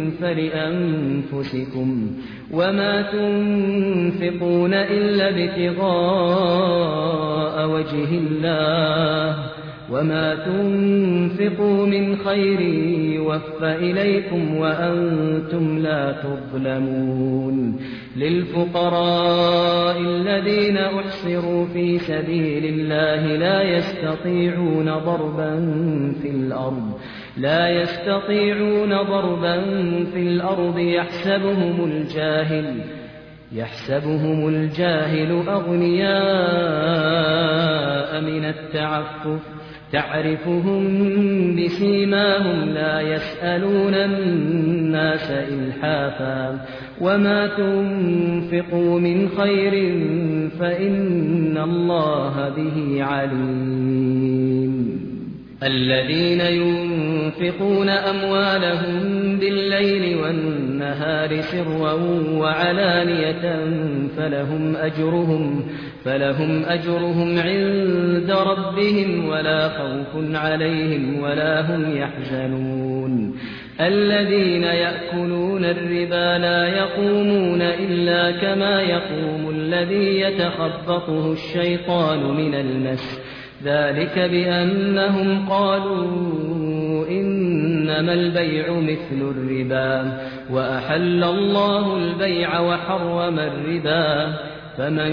فلأنفسكم وما تنفقون إلا ابتغاء وجه الله وما تنفقوا من خير يوفى إليكم وأنتم لا تظلمون للفقراء الذين أحصروا في سبيل الله لا يستطيعون ضربا في الأرض لا يستطيعون ضربا في الأرض يحسبهم الجاهل يحسبهم الجاهل أغنياء من التعفف تعرفهم بسيماهم لا يسألون الناس إلحافا وما تنفقوا من خير فإن الله به عليم الذين ينفقون أموالهم بالليل والنهار سرا وعلانية فلهم أجرهم فلهم أجرهم عند ربهم ولا خوف عليهم ولا هم يحزنون الذين يأكلون الربا لا يقومون إلا كما يقوم الذي يتخبطه الشيطان من المس ذلك بأنهم قالوا إنما البيع مثل الربا وأحل الله البيع وحرم الربا فمن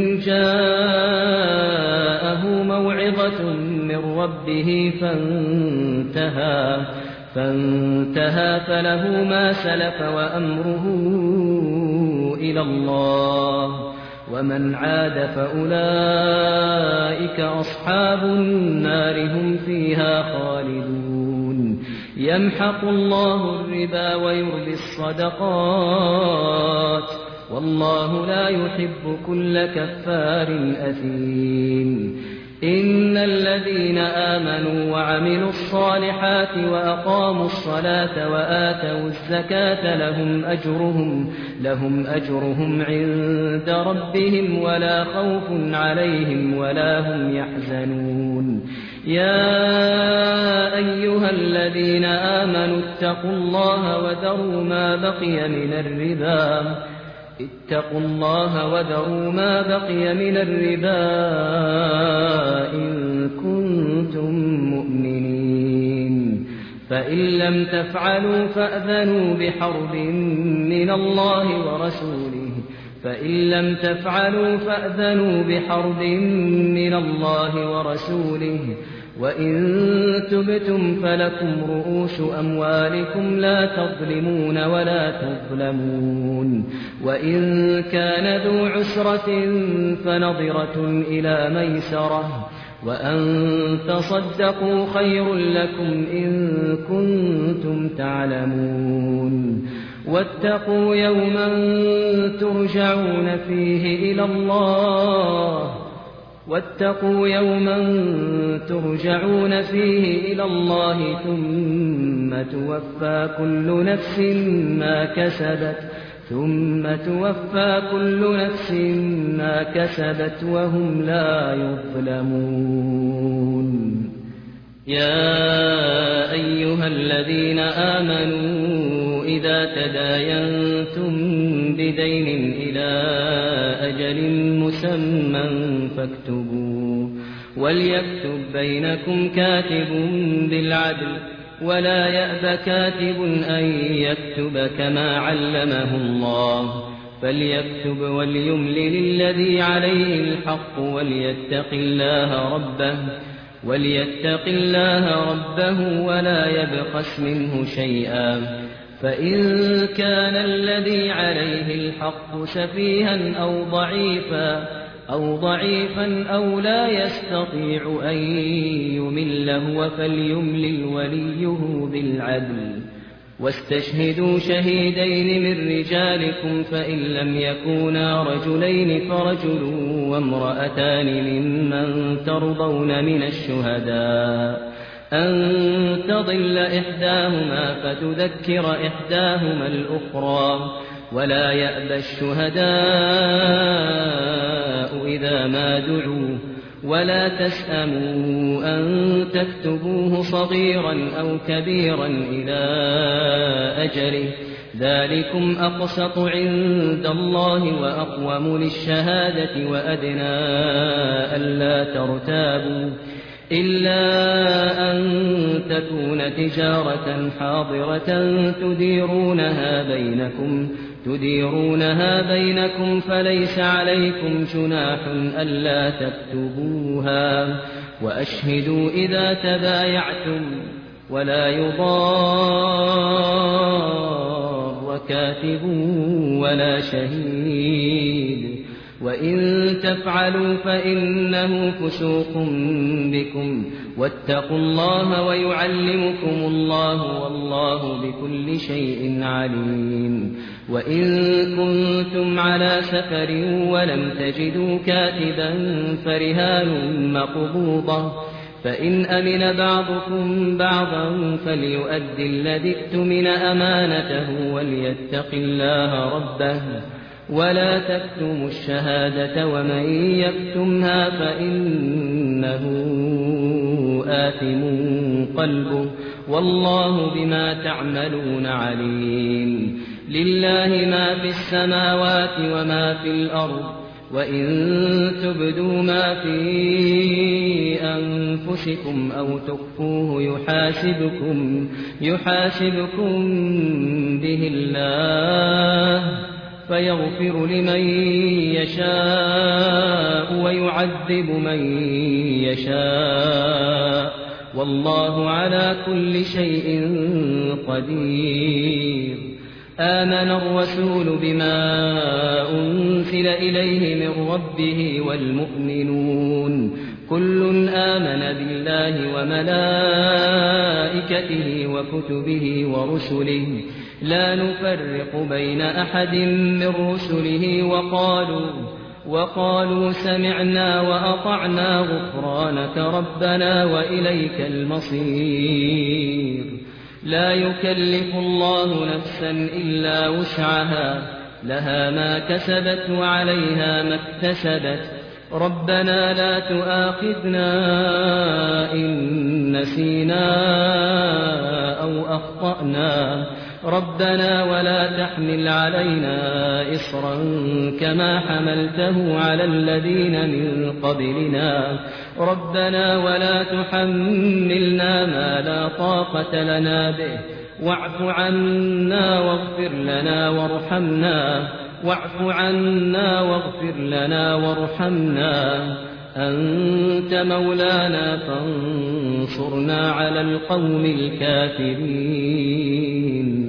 جاءه موعظة من ربه فانتهى فانتهى فله ما سلف وأمره إلى الله، ومن عاد فأولئك أصحاب النار هم فيها خالدون. يمحق الله الربا ويربي الصدقات، والله لا يحب كل كفار أثيم. إن الذين آمنوا وعملوا الصالحات وأقاموا الصلاة وآتوا الزكاة لهم أجرهم لهم أجرهم عند ربهم ولا خوف عليهم ولا هم يحزنون. يا أيها الذين آمنوا اتقوا الله وذروا ما بقي من الربا اتقوا الله وذروا ما بقي من الربا إن كنتم مؤمنين، فإن لم تفعلوا فأذنوا بحرب من الله ورسوله فإن لم تفعلوا فأذنوا بحرب من الله ورسوله وإن تبتم فلكم رؤوس أموالكم لا تظلمون ولا تظلمون. وإن كان ذو عسرة فنظرة إلى ميسرة وأن تصدقوا خير لكم إن كنتم تعلمون. واتقوا يوما ترجعون فيه إلى الله واتقوا يوما ترجعون فيه إلى الله ثم توفى كل نفس ما كسبت ثم توفى كل نفس ما كسبت وهم لا يظلمون. يا أيها الذين آمنوا إذا تداينتم بدين إلى أجل مسمى فاكتبوه وليكتب بينكم كاتب بالعدل ولا يأب كاتب أن يكتب كما علمه الله فليكتب وليملل الذي عليه الحق وليتق الله ربه وليتق الله ربه ولا يبخس منه شيئا، فإن كان الذي عليه الحق سفيها أو ضعيفا أو ضعيفا أو لا يستطيع أن يمل هو فليملل وليه بالعدل واستشهدوا شهيدين من رجالكم فإن لم يكونا رجلين فرجل وامرأتان ممن ترضون من الشهداء أن تضل إحداهما فتذكر إحداهما الأخرى ولا يأبى الشهداء إذا ما دعوا ولا تسأموا أن تكتبوه صغيرا أو كبيرا إلى أجله ذلكم أقسط عند الله وأقوم للشهادة وأدنى ألا ترتابوا إلا أن تكون تجارة حاضرة تديرونها بينكم تديرونها بينكم فليس عليكم جناح ألا تكتبوها وأشهدوا إذا تبايعتم ولا يضار كاتب ولا شهيد وإن تفعلوا فإنه فسوق بكم واتقوا الله ويعلمكم الله والله بكل شيء عليم. وإن كنتم على سفر ولم تجدوا كاتبا فرهان مقبوضة فإن أمن بعضكم بعضا فليؤدي الذي اؤتمن أمانته وليتق الله ربه ولا تكتموا الشهادة ومن يكتمها فإنه آثم قلبه والله بما تعملون عليم. لله ما في السماوات وما في الأرض وإن تبدوا ما في أنفسكم أو تخفوه يحاسبكم يحاسبكم به الله فيغفر لمن يشاء ويعذب من يشاء والله على كل شيء قدير. آمن الرسول بما أنزل إليه من ربه والمؤمنون كل آمن بالله وملائكته وكتبه ورسله لا نفرق بين أحد من رسله وقالوا وقالوا سمعنا وأطعنا غفرانك ربنا وإليك المصير. لا يكلف الله نفسا إلا وسعها لها ما كسبت وعليها ما اكتسبت ربنا لا تؤاخذنا إن نسينا أو أخطأنا ربنا ولا تحمل علينا إصرا كما حملته على الذين من قبلنا ربنا ولا تحملنا ما لا طاقة لنا به واعف عنا واغفر لنا وارحمنا واعف عنا واغفر لنا وارحمنا أنت مولانا فانصرنا على القوم الكافرين.